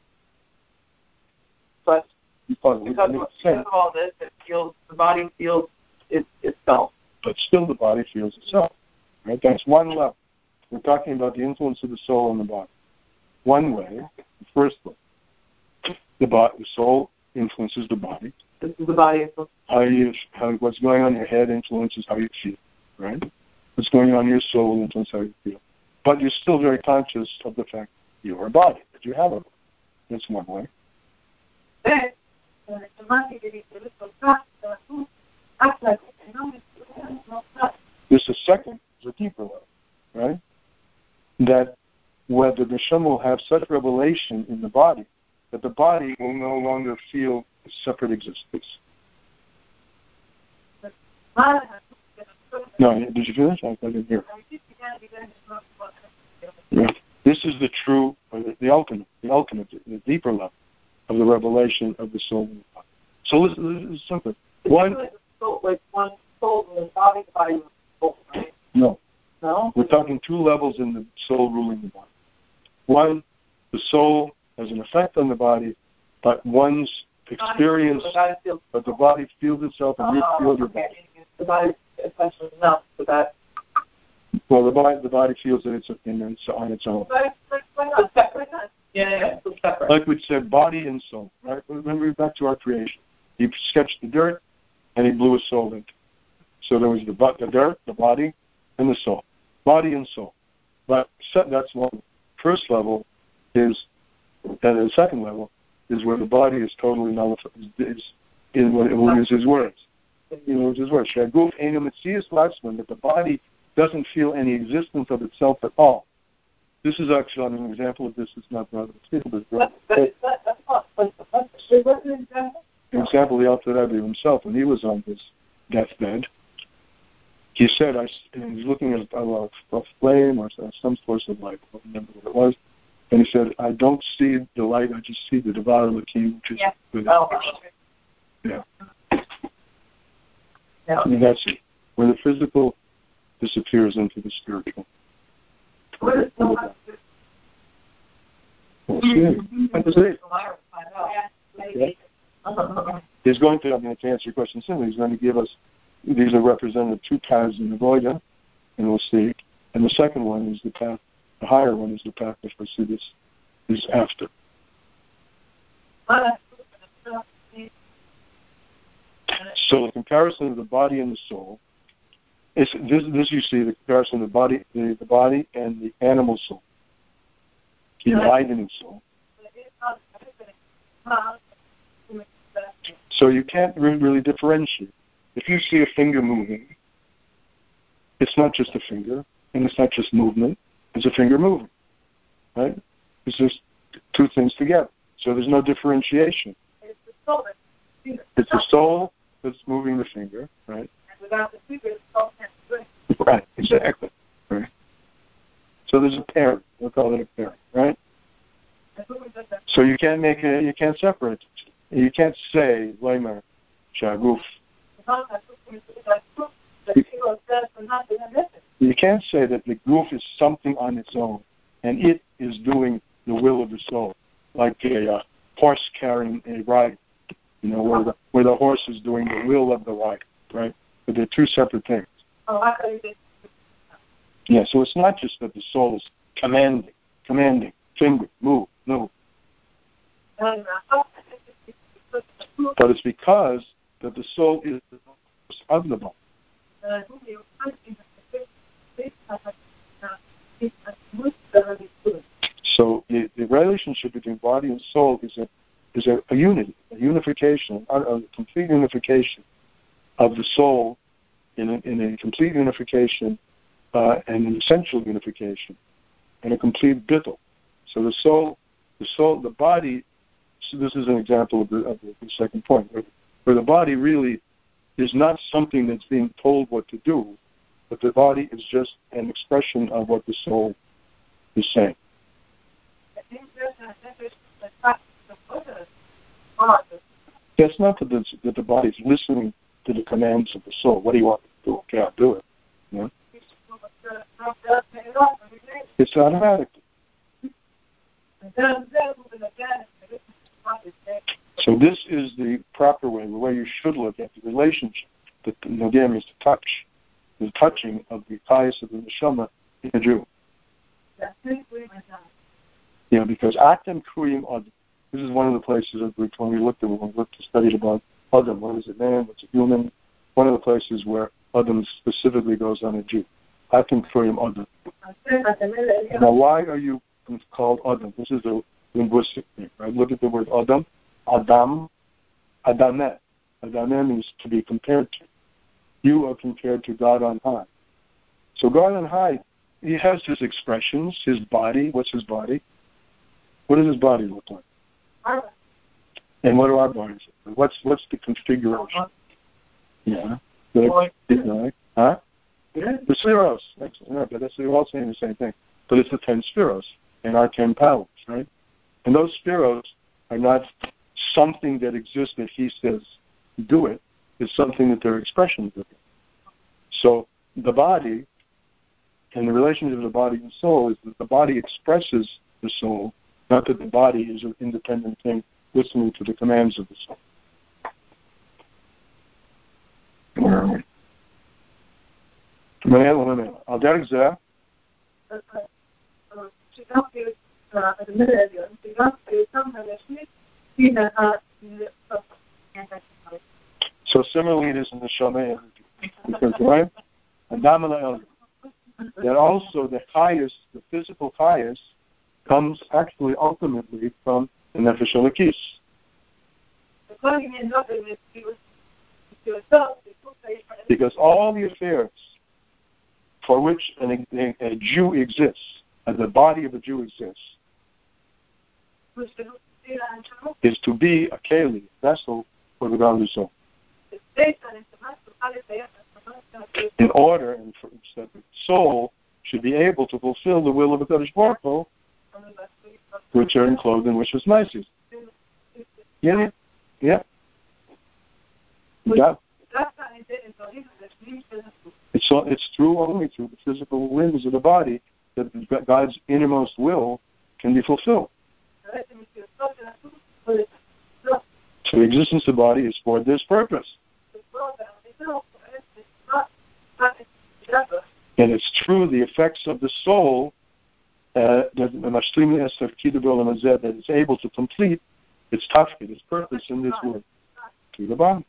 Speaker 2: but
Speaker 1: because,
Speaker 2: because, of, because of all this, it feels the body feels it, itself.
Speaker 1: But still, the body feels itself. Right? That's one level. We're talking about the influence of the soul on the body. One way, the first way, the body, the soul influences the body.
Speaker 2: This is the body influence.
Speaker 1: How you, how what's going on in your head influences how you feel. Right? What's going on in your soul influences how you feel. But you're still very conscious of the fact that you're a body, that you have a body. That's one way. There's a second, there's a deeper level, right? That whether the Neshama will have such revelation in the body that the body will no longer feel a separate existence. No, did you finish? I didn't hear. Yeah. This is the true, or the, the ultimate, the ultimate, the deeper level of the revelation of the soul in the body. So listen, this is simple. One,
Speaker 2: like one soul in the body, the body was soul, right?
Speaker 1: No.
Speaker 2: No?
Speaker 1: We're talking two levels in the soul ruling the body. One, the soul has an effect on the body, but one's experience, but the body feels itself and you feel your body.
Speaker 2: The body is essentially enough for that.
Speaker 1: Well, the body, the body feels that it's, in, it's on its own.
Speaker 2: Yeah, yeah, it's separate.
Speaker 1: Like we said, body and soul. Right? Remember back to our creation. He sketched the dirt, and he blew a soul into it. So there was the, the dirt, the body, and the soul. Body and soul. But that's one. First level is, and the second level is where the body is totally nullified. Is in what it will use his words. He will use his words. Shaguf Einam Metzias Latzman, that the body doesn't feel any existence of itself at all. This is actually an example of this. It's not rather but
Speaker 2: But, but, but, but, but, but, what's an example?
Speaker 1: an example, the Alter Rebbe himself, when he was on his deathbed, he said, I, he was looking at a, a flame or some source of light, I don't remember what it was, and he said, I don't see the light, I just see the Devar Elohim, which is
Speaker 2: Yeah.
Speaker 1: with
Speaker 2: Oh.
Speaker 1: Yeah.
Speaker 2: Yeah.
Speaker 1: And that's it. When the physical disappears into the spiritual.
Speaker 2: What is the light?
Speaker 1: Well, see, that was it.
Speaker 3: Yeah.
Speaker 2: Yeah.
Speaker 1: He's going to, I mean, to answer your question simply, he's going to give us, these are represented two paths in the Goya, and we'll see. And the second one is the path, the higher one is the path that Hasidus is after. So the comparison of the body and the soul, is this, this you see, the comparison of the body, the, the body and the animal soul, the enlightening soul. So you can't really, really differentiate. If you see a finger moving, it's not just a finger, and it's not just movement, it's a finger moving, right? It's just two things together. So there's no differentiation.
Speaker 2: It's the soul that's the
Speaker 1: It's the soul that's moving the finger, right?
Speaker 2: And without the finger, the soul can't do it.
Speaker 1: Right, exactly. Right. So there's a pairing. We'll call it a pairing, right? So you can't make a, you can't separate it. You can't say, Leimer, Shaguf. You can't say that the goof is something on its own, and it is doing the will of the soul, like a uh, horse carrying a rider, you know, where the, where the horse is doing the will of the rider, right? But they're two separate things.
Speaker 2: Oh, I thought you did.
Speaker 1: Yeah, so it's not just that the soul is commanding, commanding, finger, move, move. But it's because that the soul is the source of the body. So the, the relationship between body and soul is a is a, a unity, a unification, a, a complete unification of the soul in a, in a complete unification uh, and an essential unification and a complete bittul. So the soul, the soul, the body. So this is an example of the, of the, the second point, where, where the body really is not something that's being told what to do, but the body is just an expression of what the soul is saying. It's not that the, that the body is listening to the commands of the soul. What do you want to do? Okay, I'll do it. You know? It's automatic. So this is the proper way, the way you should look at the relationship. The Nogam is the touch, the touching of the highest of the neshama in a Jew. Yeah, because Atem Kriyim Adam. This is one of the places of which when we looked at when we looked studied about Adam, what is a man, what's a human, one of the places where Adam specifically goes on a Jew. Atem Kriyim Adam. Now why are you called Adam? This is a linguistic thing, right? Look at the word Adam. Adam, Adameh. Adameh means to be compared to. You are compared to God on high. So God on high, he has his expressions, his body. What's his body? What does his body look like? And what do our bodies look like? What's, what's the configuration? Yeah. The, the, huh? The spheros. Excellent. But that's, they're all saying the same thing. But it's the ten spheros and our ten powers, right? And those spheros are not something that exists that he says do it. It's something that they're expressions of it. So the body and the relationship of the body and soul is that the body expresses the soul, not that the body is an independent thing listening to the commands of the soul. Where are we? Al derech zeh. So similarly it is in the Shamay energy. Right? That also the highest, the physical highest, comes actually ultimately from the Nefesh Elokis. Because all the affairs for which an, a, a Jew exists, as the body of a Jew exists, is to be a keli, vessel for the godly soul. In order, and for, that the soul should be able to fulfill the will of the Kadosh Baruch Hu, which are enclosed in which is nices. Yeah, yeah. Yeah. It's, it's true only through the physical limbs of the body that God's innermost will can be fulfilled. So the existence of the body is for this purpose. And it's true, the effects of the soul, uh, that it's able to complete its tafkid, its purpose in this world, through the body.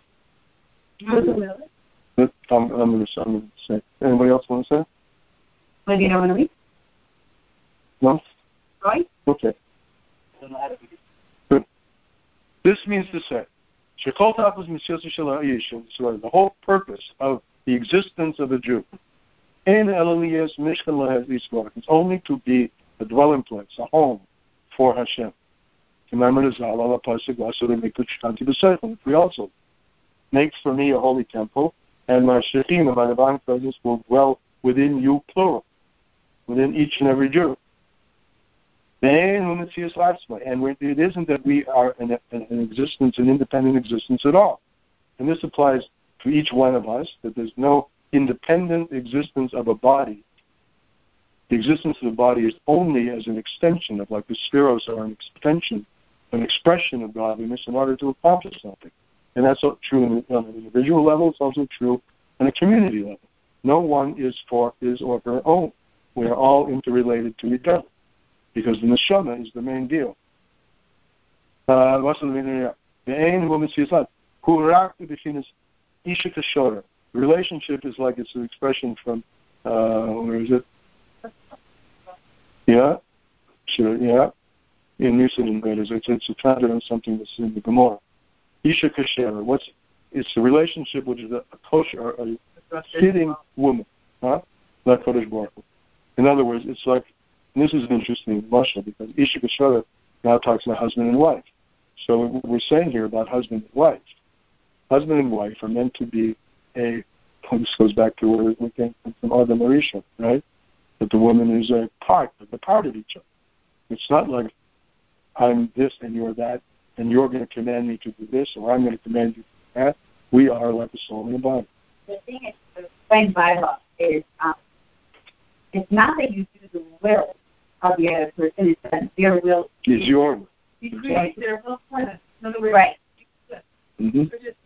Speaker 1: But I'm, I'm going to say. Anybody else want to say?
Speaker 3: Maybe you don't want to read?
Speaker 1: No?
Speaker 3: Right?
Speaker 1: Okay. Good. This means to say, the whole purpose of the existence of a Jew, it's only to be a dwelling place, a home for Hashem. We also make for me a holy temple, and my Shekhinah, my divine presence, will dwell within you, plural, within each and every Jew. And it isn't that we are an, an existence, an independent existence at all. And this applies to each one of us, that there's no independent existence of a body. The existence of the body is only as an extension of, like the spheros are an extension, an expression of godliness in order to accomplish something. And that's true on an individual level. It's also true on a community level. No one is for his or her own. We are all interrelated to each other because the neshama is the main deal. Uh, the relationship is like it's an expression from, uh, where is it? Yeah, sure, yeah. In Musadim, it's, it's a translation of something that's in the Gemara. Isha Kasher, what's it's a relationship which is a, a kosher, a, a fitting woman, huh? Like Kodesh Baruch Hu. In other words, it's like, and this is an interesting mashal because Isha Kasher now talks about husband and wife. So what we're saying here about husband and wife, husband and wife are meant to be a. This goes back to where we came from Adam Arisha, right? That the woman is a part, a part of each other. It's not like I'm this and you're that, and you're going to command me to do this, or I'm going to command you to do that. We are like a soul and a body.
Speaker 3: The thing is, the plain bylaw is, um, it's not that you do the will of the other person, it's that their will
Speaker 1: is your will.
Speaker 3: You create their will for them. Right.
Speaker 1: Mm-hmm.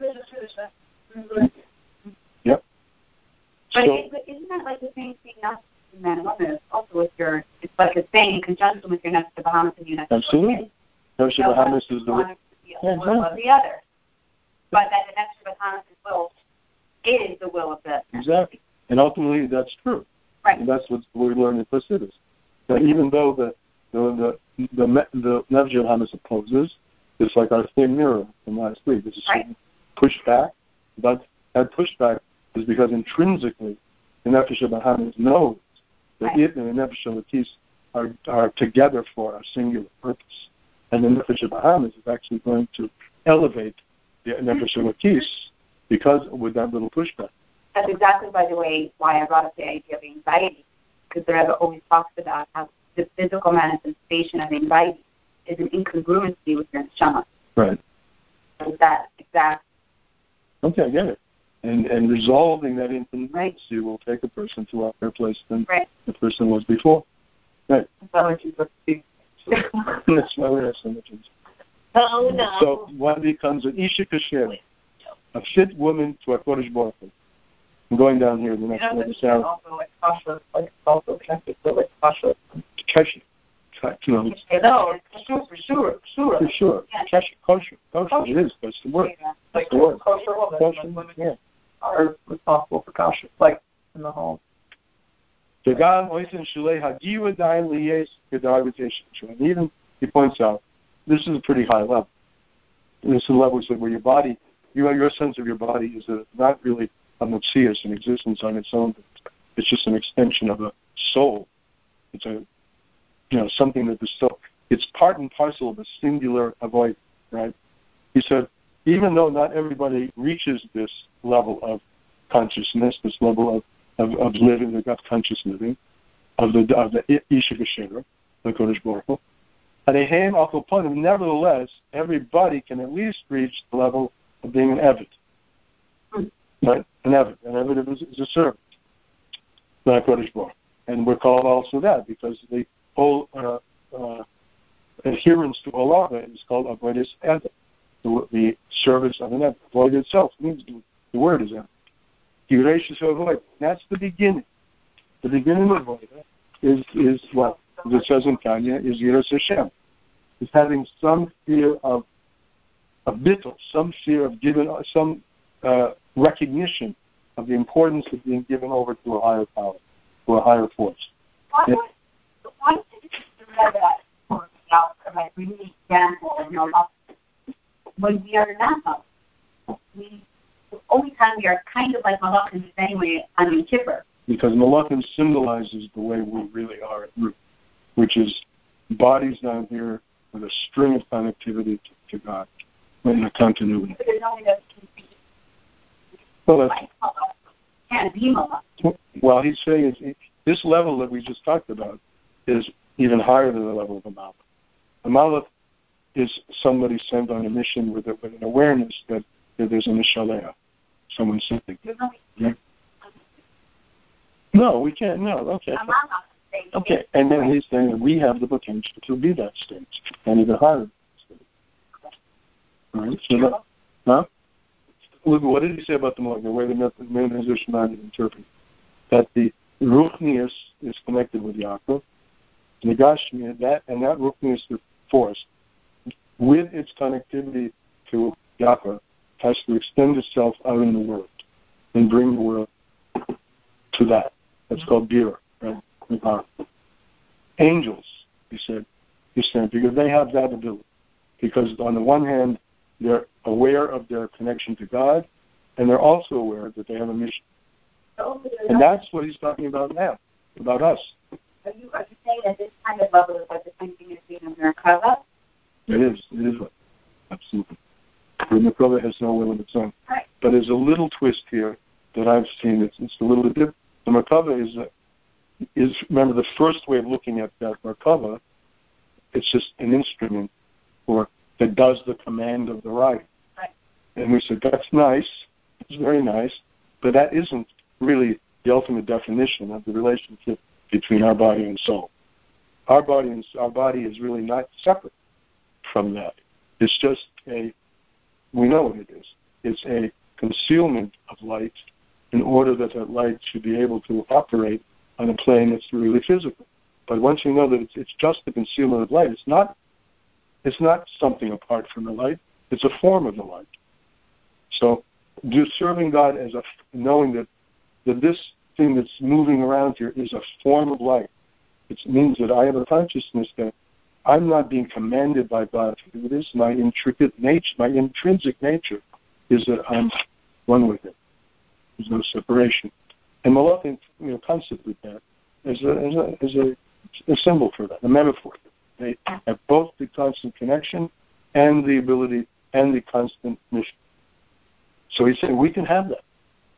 Speaker 1: Yep.
Speaker 3: But,
Speaker 1: so,
Speaker 3: it, but isn't that like the same thing, not in man and woman, it's also with your, it's like the same in conjunction with your next to Bahamas and your next to
Speaker 1: absolutely. Next to Bahamas is the
Speaker 3: one yeah, will of the other. But that the next to Bahamas will is the will of the
Speaker 1: exactly. And ultimately that's true.
Speaker 3: Right.
Speaker 1: And that's what we learn in Placidus. That even though the the the the, the Nefesh Bahamas opposes, it's like our thin mirror from last week. It's a
Speaker 3: right.
Speaker 1: pushback, but that pushback is because intrinsically the Nefesh Bahamas knows that right. it and the Nefesh Elokis are are together for a singular purpose. And the Nefesh Bahamas is actually going to elevate the Nefesh Elokis because with that little pushback.
Speaker 3: That's exactly, by the way, why I brought up the idea of anxiety, because the Rebbe always talks about how the physical manifestation of anxiety is an incongruency with your neshama.
Speaker 1: Right.
Speaker 3: So that exact.
Speaker 1: Okay, I get it. And and resolving that incongruency right. will take a person to a higher place than
Speaker 3: right.
Speaker 1: the person was before. Right.
Speaker 3: That's
Speaker 1: why we have so much.
Speaker 3: Oh no.
Speaker 1: So one becomes an Isha Kasher, a fit woman to a Kodesh Baruch Hu. I'm going down here the next
Speaker 2: you know,
Speaker 1: one. Sound.
Speaker 2: Also like Kasha, like also connected to like Kasha.
Speaker 1: Kesha. No,
Speaker 2: no, for sure, sure.
Speaker 1: For sure. Kesha, kosher, kosher. It is. That's the word.
Speaker 2: Yeah.
Speaker 1: That's
Speaker 2: like
Speaker 1: the word.
Speaker 2: Kosher woman.
Speaker 1: Kosher,
Speaker 2: like women
Speaker 1: yeah.
Speaker 2: are responsible for Kasha, like in the home.
Speaker 1: And even he points out, this is a pretty high level. This is a level where your body, your your sense of your body is a, not really a motzias, an existence on its own. It's just an extension of a soul. It's a, you know, something that the soul, it's part and parcel of a singular avoid, right? He said, even though not everybody reaches this level of consciousness, this level of, of, of living, of conscious living, of the of the Isha B'Shera, the Kodesh Baruch Hu, nevertheless, everybody can at least reach the level of being an Eved. Right? An Eved. An Eved is, is a servant. Not Kodesh Baruch Hu. And we're called also that because the whole uh, uh, adherence to Allah is called Avodas Eved. The, the service of an Eved. Avoid itself means the, the word is Eved. Yirei avoid. That's the beginning. The beginning of Avodah is is what? As it says in Tanya, is Yiras Hashem. Is having some fear of a bittul, some fear of giving, some uh, recognition of the importance of being given over to a higher power, to a higher force.
Speaker 3: Why would why did you read that for like really gentle and all when we are not we the only time we are kind of like Malachim is anyway on Yom Kippur.
Speaker 1: Because Malachim symbolizes the way we really are at root, which is bodies down here with a string of connectivity to, to God, in the continuity.
Speaker 3: But there's only those two feet.
Speaker 1: Well, that's,
Speaker 3: can't be Malachim.
Speaker 1: Well, he's saying is, this level that we just talked about is even higher than the level of a Malach. A Malach is somebody sent on a mission with, a, with an awareness that, that there's a Mishaleh, someone sitting. Yeah? No, we can't. No, okay. Okay, and then he's saying that we have the potential to be that stage, and even higher stage. All right. So that, huh? Look, what did he say about the Malach? The way the Mezuzah Shemad interpret that the Ruchnius is connected with Yaakov, and the Gashmi, that and that Ruchnius, the force, with its connectivity to Yaakov, has to extend itself out in the world and bring the world to that. That's called Bira, right? Angels, he said, he said, because they have that ability. Because on the one hand, they're aware of their connection to God, and they're also aware that they have a mission. And that's what he's talking about now, about us.
Speaker 3: Are you, are you saying that this kind of level is like the same thing as being a Merkava?
Speaker 1: It is, it is. Absolutely. The Merkava has no will of its own. Right. But there's a little twist here that I've seen. It's, it's a little bit different. The Merkava is, uh, is, remember, the first way of looking at that Merkava, it's just an instrument for that does the command of the right.
Speaker 3: Right.
Speaker 1: And we said, that's nice, it's very nice, but that isn't really the ultimate definition of the relationship between our body and soul. Our body and our body is really not separate from that. It's just a, we know what it is. It's a concealment of light in order that that light should be able to operate on a plane that's really physical. But once you know that it's, it's just the concealment of light, it's not it's not something apart from the light. It's a form of the light. So, do serving God as a knowing that that this thing that's moving around here is a form of light. It means that I have a consciousness that I'm not being commanded by God to do this. My intricate nature, my intrinsic nature, is that I'm one with it. There's no separation. And Malachim, you know, constantly that as a, as a, as a, a symbol for that, a metaphor. They have both the constant connection and the ability and the constant mission. So he said, we can have that.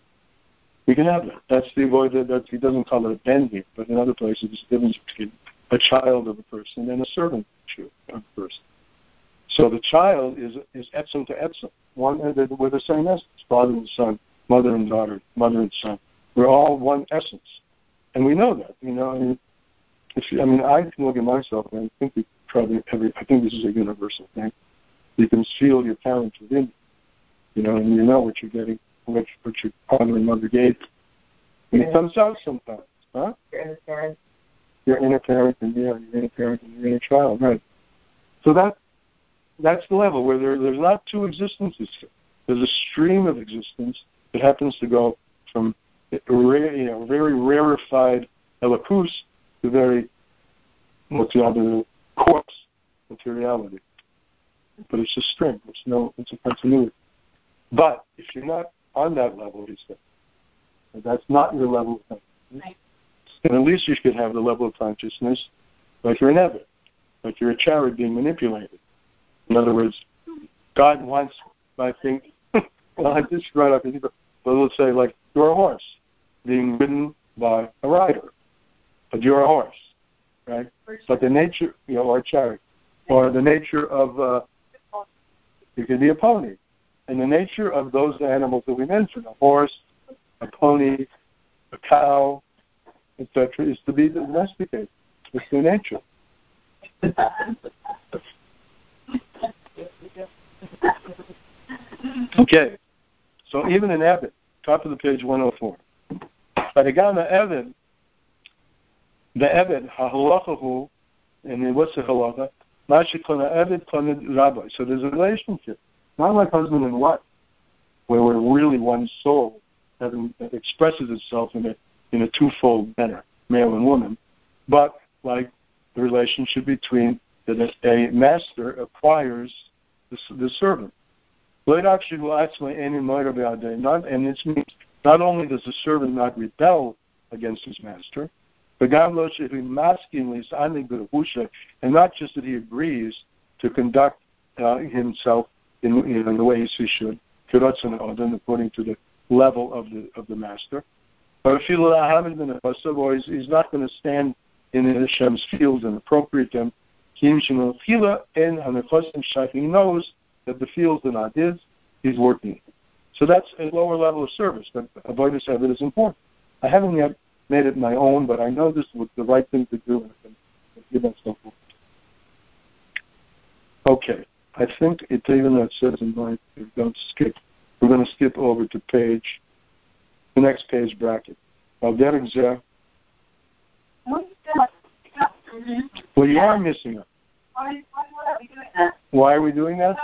Speaker 1: We can have that. That's the avoid that, that he doesn't call it a ben here, but in other places it's the difference between a child of a person and a servant of a person. So the child is is etzem to etzem, one with the same essence, father and son, mother and daughter, mother and son. We're all one essence, and we know that. You know, I mean, if you, I mean, I can look at myself, and I think we probably every. I think this is a universal thing. You can feel your parent within you, you know, and you know what you're getting, what, what your father and mother gave. And it comes out sometimes, huh?
Speaker 3: Your inner parent.
Speaker 1: Your inner parent, and yeah, your inner parent and your inner child, right? So that that's the level where there, there's not two existences. There's a stream of existence that happens to go from rare, you know, very rarefied elikus to very, what's the other, coarse materiality. But it's a string. It's no, it's a continuity. But if you're not on that level, he said, that's not your level of And at least you should have the level of consciousness like you're an Evid, like you're a chariot being manipulated. In other words, God wants, I think, well, I just brought up, but let's say like you're a horse being ridden by a rider, but you're a horse, right? But the nature, you know, or a chariot, or the nature of, uh, you can be a pony. And the nature of those animals that we mentioned, a horse, a pony, a cow, et cetera, is to be domesticated. It's their nature. Okay, so even in Evid, top of the page one oh four. But again, the Evid, the Evid, ha'halachahu, and what's the halacha? Mashikona Evid kona rabbi. So there's a relationship, not like husband and wife, where we're really one soul having, that expresses itself in a in a twofold manner, male and woman, but like the relationship between that a master acquires the, the servant. Not, and this means not only does the servant not rebel against his master, but and not just that he agrees to conduct uh, himself in, in the way he should, according to the level of the of the master. But if he's not going to stand in Hashem's field and appropriate them, he knows that the fields are not his, he's working. So that's a lower level of service, but avoidance of it is important. I haven't yet made it my own, but I know this was the right thing to do, and I can give myself one. Okay, I think it even that says in my, don't skip. We're going to skip over to page, the next page bracket. Well, you are missing it. Why are we doing that?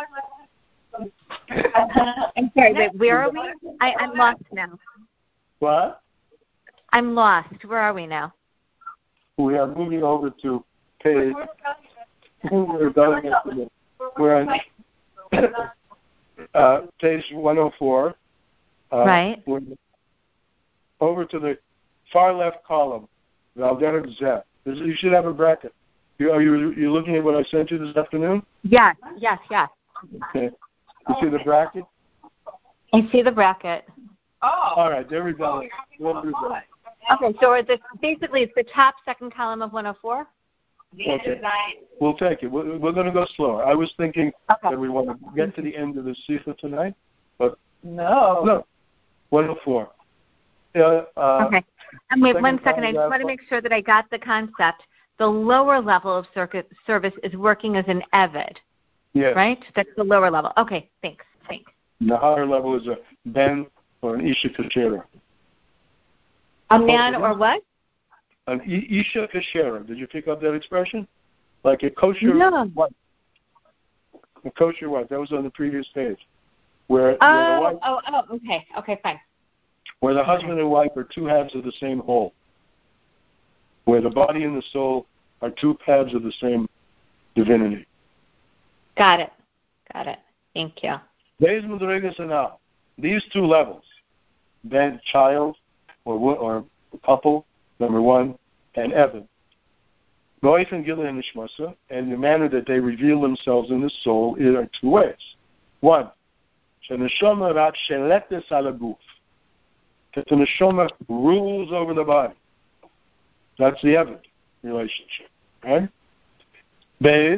Speaker 4: I'm sorry, wait, where are we? I, I'm lost now.
Speaker 1: What?
Speaker 4: I'm lost. Where are we now?
Speaker 1: We are moving over to page. We're going to, we're on uh, page one oh four. Uh,
Speaker 4: right.
Speaker 1: Over to the far left column. You should have a bracket. You, are you you looking at what I sent you this afternoon?
Speaker 4: Yes, yes, yes.
Speaker 1: Okay. You see the bracket?
Speaker 4: I see the bracket.
Speaker 1: Oh. All right, there we go.
Speaker 4: Okay, so it's basically it's the top second column of one oh four?
Speaker 1: Okay. We'll take it. We're, we're going to go slower. I was thinking okay. that we want to get to the end of the Sikha tonight, but
Speaker 2: no.
Speaker 1: No. one oh four. Yeah, uh,
Speaker 4: okay. And wait one second. I just want to make sure that I got the concept. The lower level of circuit service is working as an Evid.
Speaker 1: Yes.
Speaker 4: Right? That's the lower level. Okay, thanks. Thanks.
Speaker 1: The higher level is a Ben or an Isha Kashera.
Speaker 4: A man or what?
Speaker 1: An Isha Kashera. Did you pick up that expression? Like a kosher
Speaker 4: no.
Speaker 1: wife. A kosher wife. That was on the previous page. Where,
Speaker 4: oh,
Speaker 1: where the wife,
Speaker 4: oh, oh, okay. Okay, fine.
Speaker 1: Where the husband and wife are two halves of the same whole. Where the body and the soul are two halves of the same divinity.
Speaker 4: Got it. Got it. Thank you.
Speaker 1: These two levels, then child or or couple, number one, and Evan. And the manner that they reveal themselves in the soul are two ways. One, that the neshama rules over the body. That's the Evan relationship, right? Where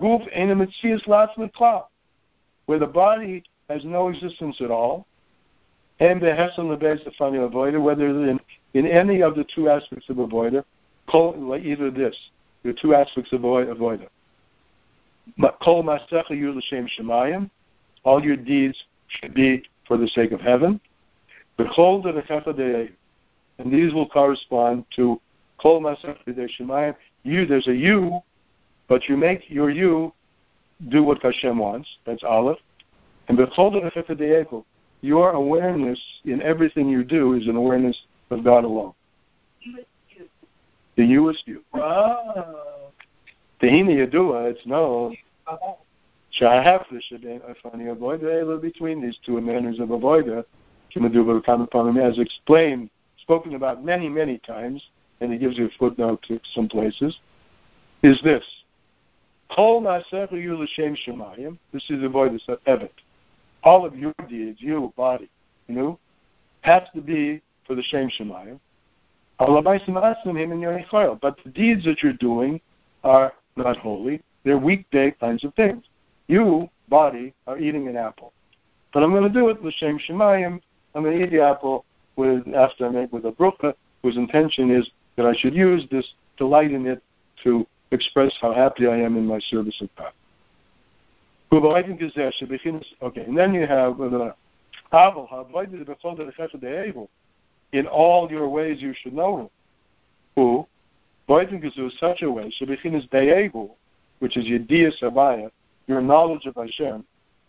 Speaker 1: the body has no existence at all, and the hesam lebeis the funny avoider, whether in, in any of the two aspects of avoider, like either this, the two aspects of avoider. Kol masecha yu l'shem shemayim, all your deeds should be for the sake of heaven. B'chol de'nechecha de'ev, and these will correspond to kol masecha de'shemayim. You, there's a you, but you make your you do what Hashem wants. That's Aleph. And b'chol de'nechecha de'ev, your awareness in everything you do is an awareness of God alone. The you is you. Oh. The hina yadua, it's known. Between these two manners of avoida, as explained, spoken about many, many times, and he gives you a footnote to some places, is this. Kol na'asecha yu l'shem shemayim. This is the avoidance of Evet. All of your deeds, you, body, you know, have to be for the Shem Shemayim. But the deeds that you're doing are not holy. They're weekday kinds of things. You, body, are eating an apple. But I'm going to do it with Shem Shemayim. I'm going to eat the apple with after I make with a brucha, whose intention is that I should use this delight in it to express how happy I am in my service of God. Okay, and then you have in all your ways you should know him. Who? Such a way, which is Yediyah Savaya, your knowledge of Hashem,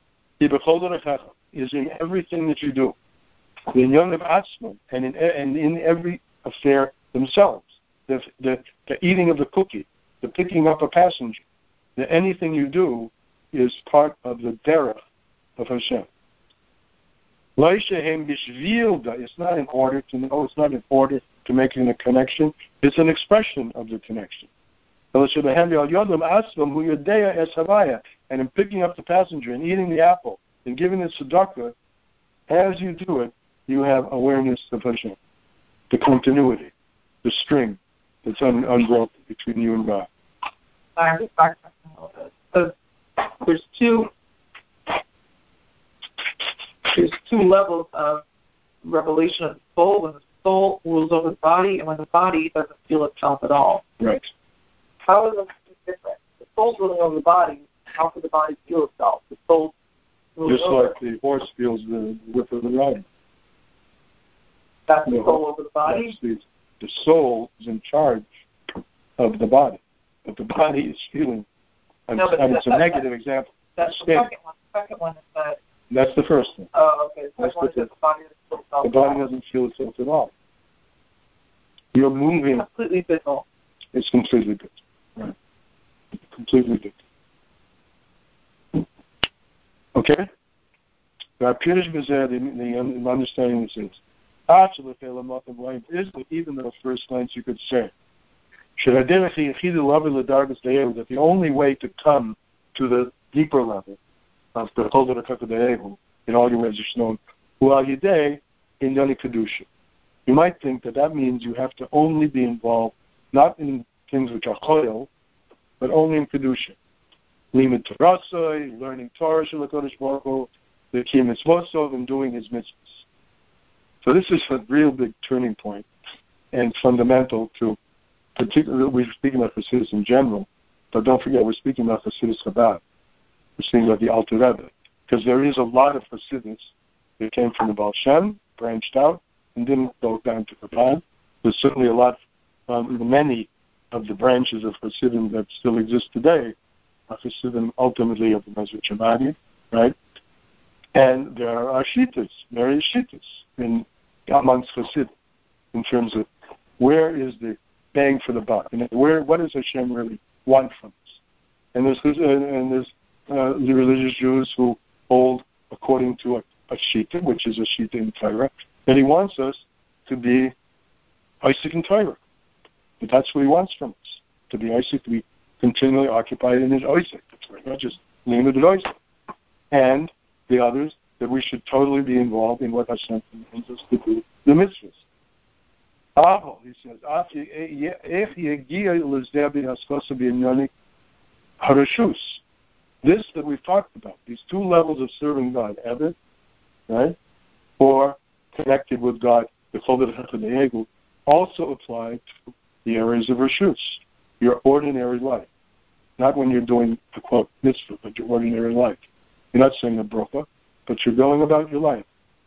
Speaker 1: is in everything that you do. And in, and in every affair themselves. The, the, the eating of the cookie, the picking up a passenger, the, anything you do is part of the derech of Hashem. It's not in order to know, it's not in order to making a connection, it's an expression of the connection. And in picking up the passenger and eating the apple and giving it tzedakah, as you do it, you have awareness of Hashem, the continuity, the string that's un- unbroken between you and God.
Speaker 2: Sorry, sorry. So there's two there's two levels of revelation of the soul, when the soul rules over the body and when the body doesn't feel itself at all.
Speaker 1: Right.
Speaker 2: How are those two different? The soul's ruling over the body, how can the body feel itself? The soul
Speaker 1: Just over. Like the horse feels the whip of the rider.
Speaker 2: That's the soul over the body?
Speaker 1: The, the soul is in charge of the body, but the body is feeling. And, no, and it's a negative that, example.
Speaker 2: That's the second one. The second one is that.
Speaker 1: That's the first one.
Speaker 2: Oh, okay. The
Speaker 1: That's
Speaker 2: one
Speaker 1: the,
Speaker 2: is the body doesn't feel itself.
Speaker 1: The body doesn't feel itself at all. You're moving.
Speaker 2: It's completely visible.
Speaker 1: It's completely visible. Right. Completely visible. Okay? The the understanding is this. Even those first lines you could say, that the only way to come to the deeper level of the Chodesh HaKadosh in all your ways is known, in Yoni Kedusha. You might think that that means you have to only be involved, not in things which are choil, but only in Kedusha. Limit Torah, learning Torah, Shel HaKadosh Baruch Hu, the Kiyum Mitzvosov, and doing his mitzvahs. So this is a real big turning point and fundamental to, particularly, we're speaking about Hasidus in general, but don't forget, we're speaking about Hasidus Chabad. We're speaking about the Alter Rebbe, because there is a lot of Hasidus that came from the Baal Shem, branched out, and didn't go down to Chabad. There's certainly a lot, um, many of the branches of Hasidim that still exist today are Hasidim ultimately of the Mezrich Chabadi, right? And there are Shittas, various Shittas in amongst Hasidim in terms of where is the bang for the buck, and where what does Hashem really want from us? And there's and there's uh, the religious Jews who hold according to a, a Shitta, which is a Shitta in Torah, that He wants us to be Isaac in Torah. But that's what He wants from us, to be Isaac, to be continually occupied in His Isaac. That's right, not just limited Isaac. And the others, that we should totally be involved in what Hashem commands us to do, the mitzvahs. Aho, he says, this that we've talked about, these two levels of serving God, Evet, right, or connected with God, the Chodesh HaKadosh, also apply to the areas of Reshus, your ordinary life. Not when you're doing the quote mitzvah, but your ordinary life. You're not saying a bracha, but you're going about your life.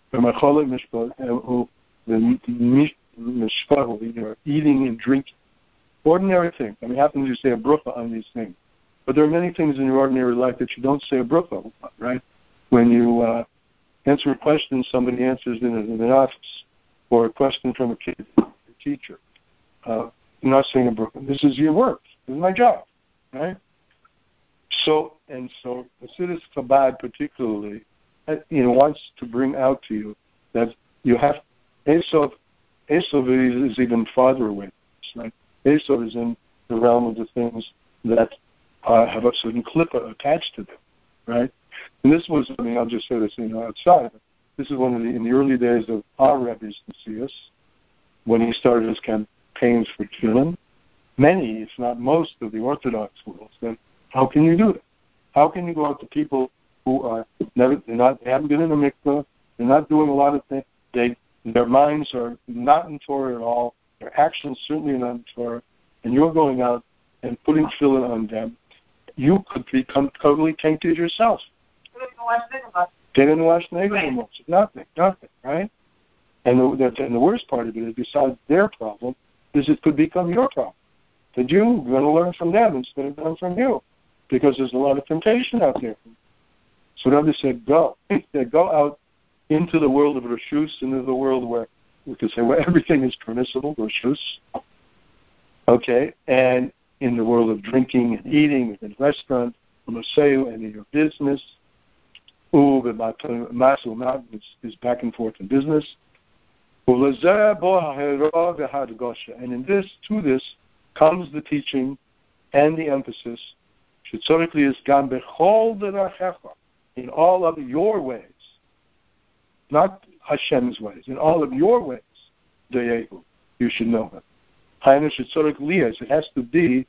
Speaker 1: You're eating and drinking. Ordinary things. I mean, happens you say a bracha on these things. But there are many things in your ordinary life that you don't say a bracha on, right? When you uh, answer a question, somebody answers in, in an office, or a question from a kid, a teacher. Uh, you're not saying a bracha. This is your work. This is my job, right? So, and so, Hasidus Chabad particularly, you know, wants to bring out to you that you have, Esau Esav is, is even farther away. Right? Esav is in the realm of the things that uh, have a certain clipper attached to them, right? And this was, I mean, I'll just say this, you know, outside. This is one of the, in the early days of our Rebbe's Messias, when he started his campaigns for Tefillin, many, if not most, of the Orthodox world said, how can you do that? How can you go out to people who are never, they're not, they haven't been in a mikveh, they're not doing a lot of things, they, their minds are not in Torah at all, their actions certainly are not in Torah, and you're going out and putting tefillin on them, you could become totally tainted yourself. They didn't wash negative nothing, nothing, right? And the, and the worst part of it is, besides their problem, is it could become your problem. That you're going to learn from them instead of learn from you, because there's a lot of temptation out there. So Rabbi said, go. He said, go out into the world of Rishus, into the world where we could say where everything is permissible, Rishus. Okay, and in the world of drinking and eating in restaurant, and in your business. Masu is, is back and forth in business. And in this, to this, comes the teaching and the emphasis. In all of your ways, not Hashem's ways, in all of your ways, you should know Him. It has to be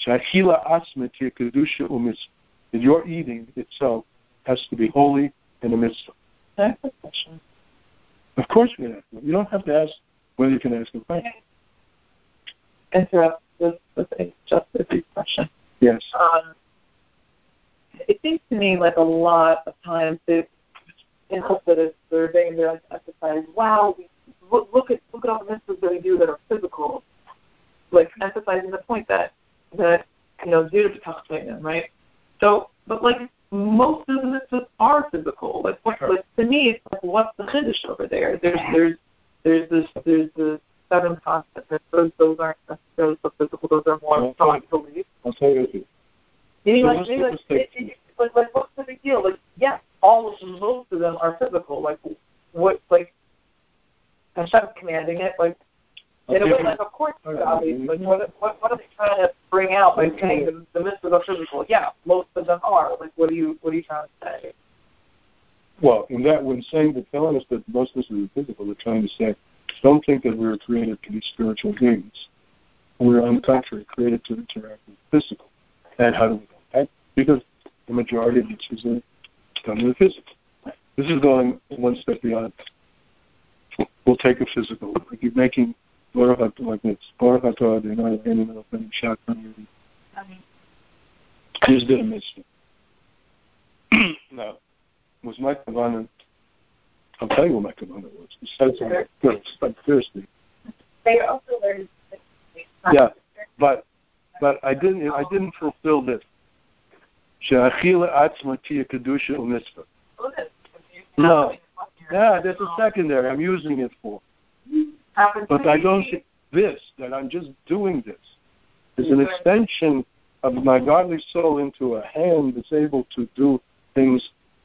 Speaker 1: that your eating itself has to be holy and a mitzvah.
Speaker 2: Can I ask a question?
Speaker 1: Of course you can ask. You don't have to ask whether you can ask a question.
Speaker 2: Interrupt with, with a just a brief question.
Speaker 1: Yes.
Speaker 2: Um, it seems to me like a lot of times it, in Hasidic, they're very very emphasize, wow, look, look at look at all the mitzvahs that we do that are physical, like emphasizing the point that that you know due to them, right? So, but like most of the mitzvahs are physical. Like, what, like to me, it's like what's the chiddush over there? There's there's there's this there's the seven concepts. Those those aren't necessarily so physical. Those are more thought beliefs.
Speaker 1: I'll tell you this.
Speaker 2: Maybe like maybe like, it, it, like like what's the big deal? Like yes, all of them, most of them are physical. Like what like Hashem's commanding it. Like in a way, like of course, it's obvious. Like what, what what are they trying to bring out by saying the, the mitzvahs are physical? Yeah, most of them are. Like what are you what are you trying to say?
Speaker 1: Well, in that when saying that telling us that most of this is physical, they're trying to say, don't think that we were created to be spiritual beings. We're on the contrary, created to interact with the physical. And how do we know that? Because the majority of this is done in the physical. This is going one step beyond. We'll take a physical. Like you're making like this. Here's the mitzvah. Now, was my kavanah? I'll tell you what my kavanah was. Besides I'm I'm thirsty.
Speaker 3: They also learned.
Speaker 1: Yeah, but but I didn't I didn't fulfill this. No, yeah, that's a secondary. I'm using it for. But I don't think this, that I'm just doing this, is an extension of my godly soul into a hand that's able to do things.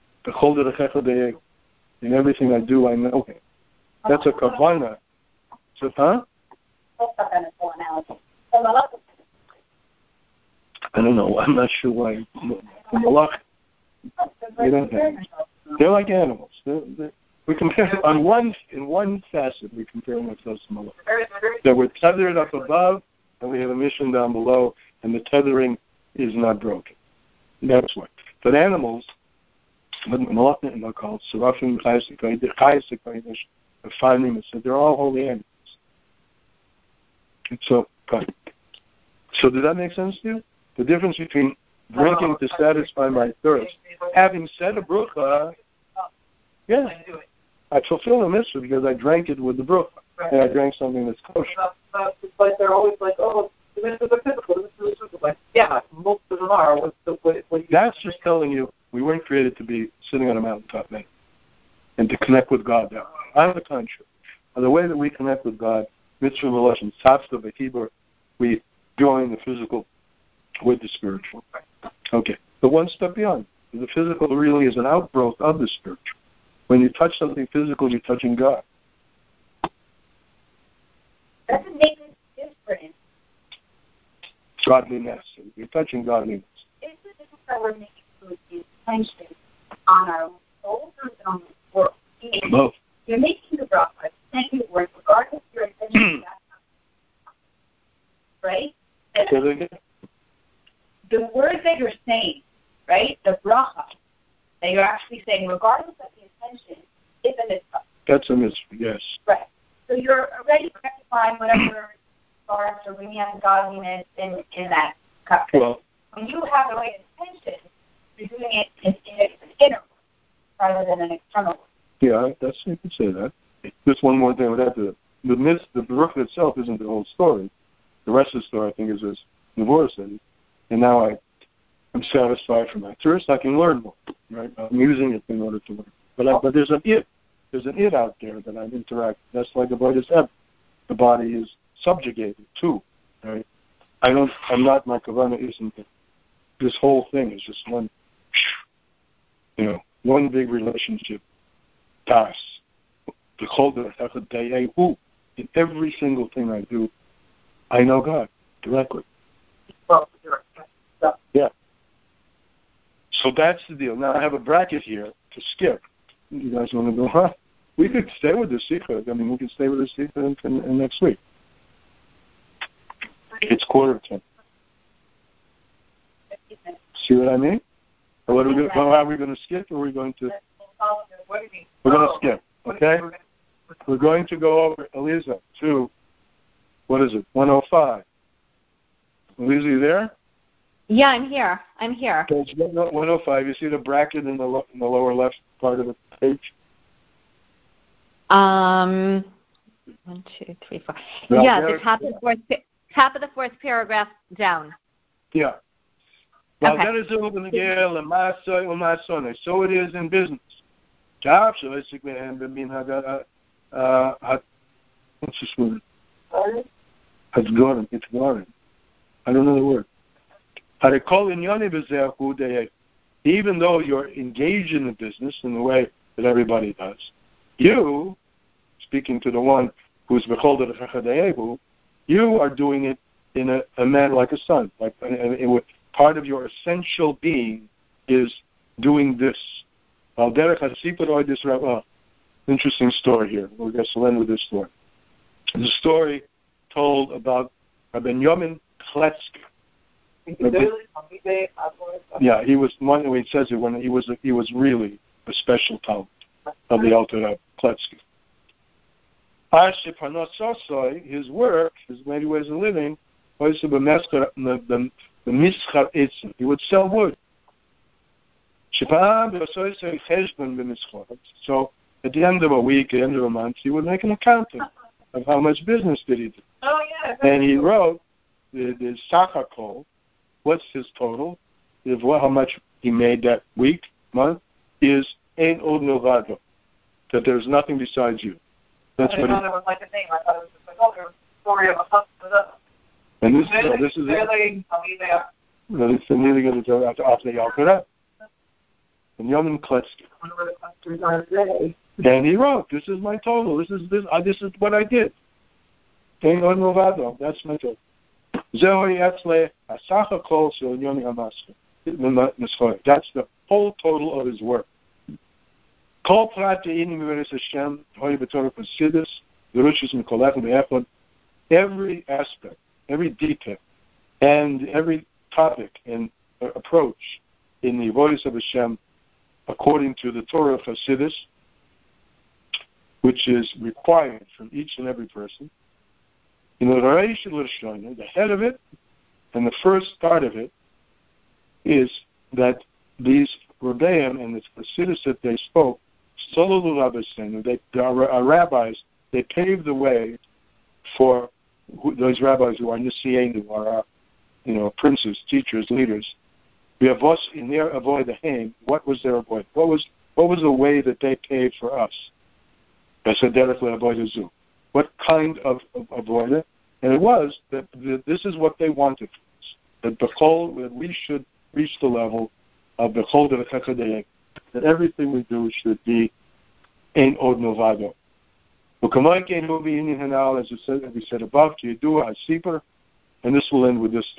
Speaker 1: In everything I do, I know Him. That's a kavanah. So, huh? I don't know. I'm not sure why. Malach, they don't have. They're like animals. They're, they're, we compare on one in one facet. We compare ourselves to malach. That we're tethered up above, and we have a mission down below, and the tethering is not broken. That's why. But animals, malach and they're called serafim, chayes, refining. So they're all holy animals. So, so did that make sense to you? The difference between drinking to satisfy my thirst, having said a brucha, yeah, I fulfill the mitzvah because I drank it with the brucha, and I drank something that's kosher.
Speaker 2: It's like they're always like, oh, the mitzvahs are physical. The mitzvahs are like, yeah, most of them are. What's the, what, what
Speaker 1: that's just telling you we weren't created to be sitting on a mountaintop, man, and to connect with God that way. On the contrary, the way that we connect with God, mitzvah relation, tzavta v'hibur, we join the physical with the spiritual. Okay, but one step beyond. The physical really is an outgrowth of the spiritual. When you touch something physical, you're touching God. Godliness. You're touching godliness.
Speaker 3: Is the difference that we're making with the intention on our souls or on the world?
Speaker 1: Both.
Speaker 3: You're making the bracha, thank you, Lord, regardless of your intention. Right? The words that you're saying, right? The bracha that you're actually saying, regardless of the intention, is a mitzvah.
Speaker 1: That's a mitzvah, yes.
Speaker 3: Right. So you're already rectifying whatever stars or bringing out godliness in, in that cup.
Speaker 1: Well,
Speaker 3: when you have the right intention, you're doing it in, in an inner rather than an external.
Speaker 1: Yeah, that's you could say that. Just one more thing with that: the the myth, the bracha itself isn't the whole story. The rest of the story, I think, is as Navor said. And now I, I'm satisfied for my thirst. I can learn more, right? I'm using it in order to learn. But I, but there's an it. There's an it out there that I interact. That's like the Avodas Eb. The body is subjugated too, right? I don't. I'm not. My kavanah isn't. This whole thing is just one. You know, one big relationship. Das. The Cholder Echad. In every single thing I do, I know God directly.
Speaker 2: Well,
Speaker 1: yeah. So that's the deal. Now I have a bracket here to skip. You guys want to go, huh? We could stay with the secret. I mean, we could stay with the secret in, in, in next week. It's quarter to ten. See what I mean? Or what are we going, well, are we going to skip, or are we going to? We're going to skip. Okay. We're going to go over Eliza to. What is it? one oh five. Eliza, you there?
Speaker 4: Yeah, I'm here. I'm here.
Speaker 1: Page one oh five. You see the bracket in the lo- in the lower left part of the page?
Speaker 4: Um, one, two, three, four.
Speaker 1: No,
Speaker 4: yeah,
Speaker 1: there,
Speaker 4: the top of the fourth, top of the fourth paragraph down.
Speaker 1: Yeah. Well,
Speaker 4: Okay.
Speaker 1: that is so it is in business. Job, so it's uh, what's this word? It's gone. It's gone. I don't know the word. Even though you're engaged in the business in the way that everybody does, you, speaking to the one who's beholden to you are doing it in a, a manner like a son. Like and, and, and part of your essential being is doing this. Oh, interesting story here. We're going to end with this story. The story told about Rabbi Yomin Kletzker. Yeah, he was one. He says it when he was he was really a special talent of the Alter Rebbe Kletzker. His work, his many ways of living, was the mischar itzim. He would sell wood. So at the end of a week, at the end of a month, he would make an accounting of how much business did he do.
Speaker 2: Oh yeah.
Speaker 1: And he wrote the, the Sakakol, what's his total, is what, how much he made that week, month, is Ein Od Milvado, that there's nothing besides you. That's
Speaker 2: I
Speaker 1: what
Speaker 2: thought
Speaker 1: he,
Speaker 2: it was like a name. I thought it was just like, oh, there was a story of a husband.
Speaker 1: and this, so this is
Speaker 2: really, I'll be there.
Speaker 1: Well, it's immediately going to go after after the Alter and Yomin Kletzker. And he wrote, "This is my total. This is this. Uh, this is what I did. Ein Od Milvado. That's my total. Zehoy Etzle Asacha Kol Shel Yomi Hamaska. That's the whole total of his work. Kol Prat Te'inim Miveres Hashem Hoy B'Torah Pasidus V'Rushus Mikolach V'Echad. Every aspect, every detail, and every topic and uh, approach in the voice of Hashem, according to the Torah of Hasidus, which is required from each and every person. In the Reish L'Rishona, the head of it, and the first part of it, is that these Rebbeim and the Hasidus that they spoke, Sololu Rabbeinu, they are rabbis, they paved the way for who, those rabbis who are Nisienu, who are, uh, you know, princes, teachers, leaders. We have us in their avoid the haim. What was their avoid? What was what was the way that they paved for us? They said directly avoid the zoo. What kind of, of avoid it? And it was that the, this is what they wanted from us. That bechol, that we should reach the level of bechol de v'chachadei, that everything we do should be ein od milvado. As we said, as we said above, to Yedua HaSipur, and this will end with this story.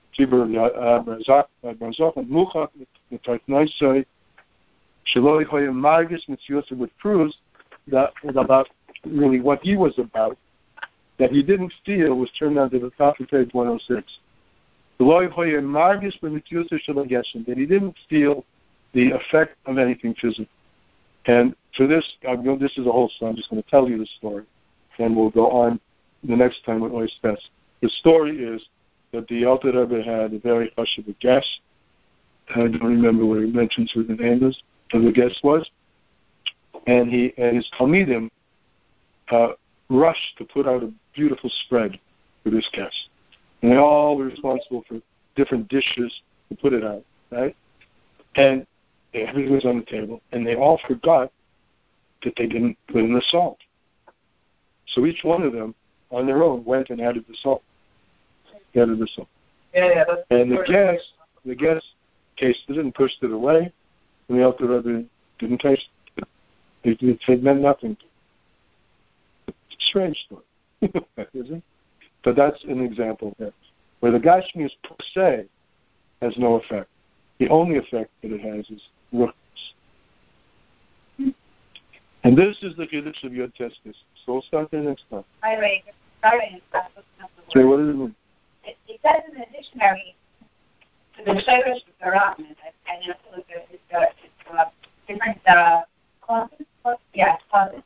Speaker 1: Tibur Barzach and Muchach Mitartnoisoi Shaloi Hoya Margus Mitziosa, which proves that about really what he was about, that he didn't steal, was turned on to the top of page one oh six. Shaloi Hoya Margus Mitziosa Shaloi Geshem, that he didn't steal the effect of anything physical. And for this, I'm going, this is a whole story. I'm just going to tell you the story, and we'll go on the next time with Oistes. The story is that the Alter Rebbe had a very hush of a guest. I don't remember what he mentions who the name is, who the guest was. And he and his Talmidim uh, rushed to put out a beautiful spread for this guest. And they all were responsible for different dishes to put it out, right? And everything was on the table, and they all forgot that they didn't put in the salt. So each one of them, on their own, went and added the salt. Added the salt.
Speaker 2: Yeah, yeah. That's
Speaker 1: and the guest, the guest tasted it and pushed it away, and the Alter Rebbe didn't taste it. It, it, it meant nothing. It's a strange story, isn't it? But that's an example there, where the Gashmius per se has no effect. The only effect that it has is ruchnis. And this is the Kiddush of Yod Testis. So we'll start there next time.
Speaker 3: By the way, sorry,
Speaker 1: Say, what does it mean?
Speaker 3: It, it says in the dictionary, the Shevish Barat, and I know to look at it, it's uh, different uh, clauses. Yeah, clauses.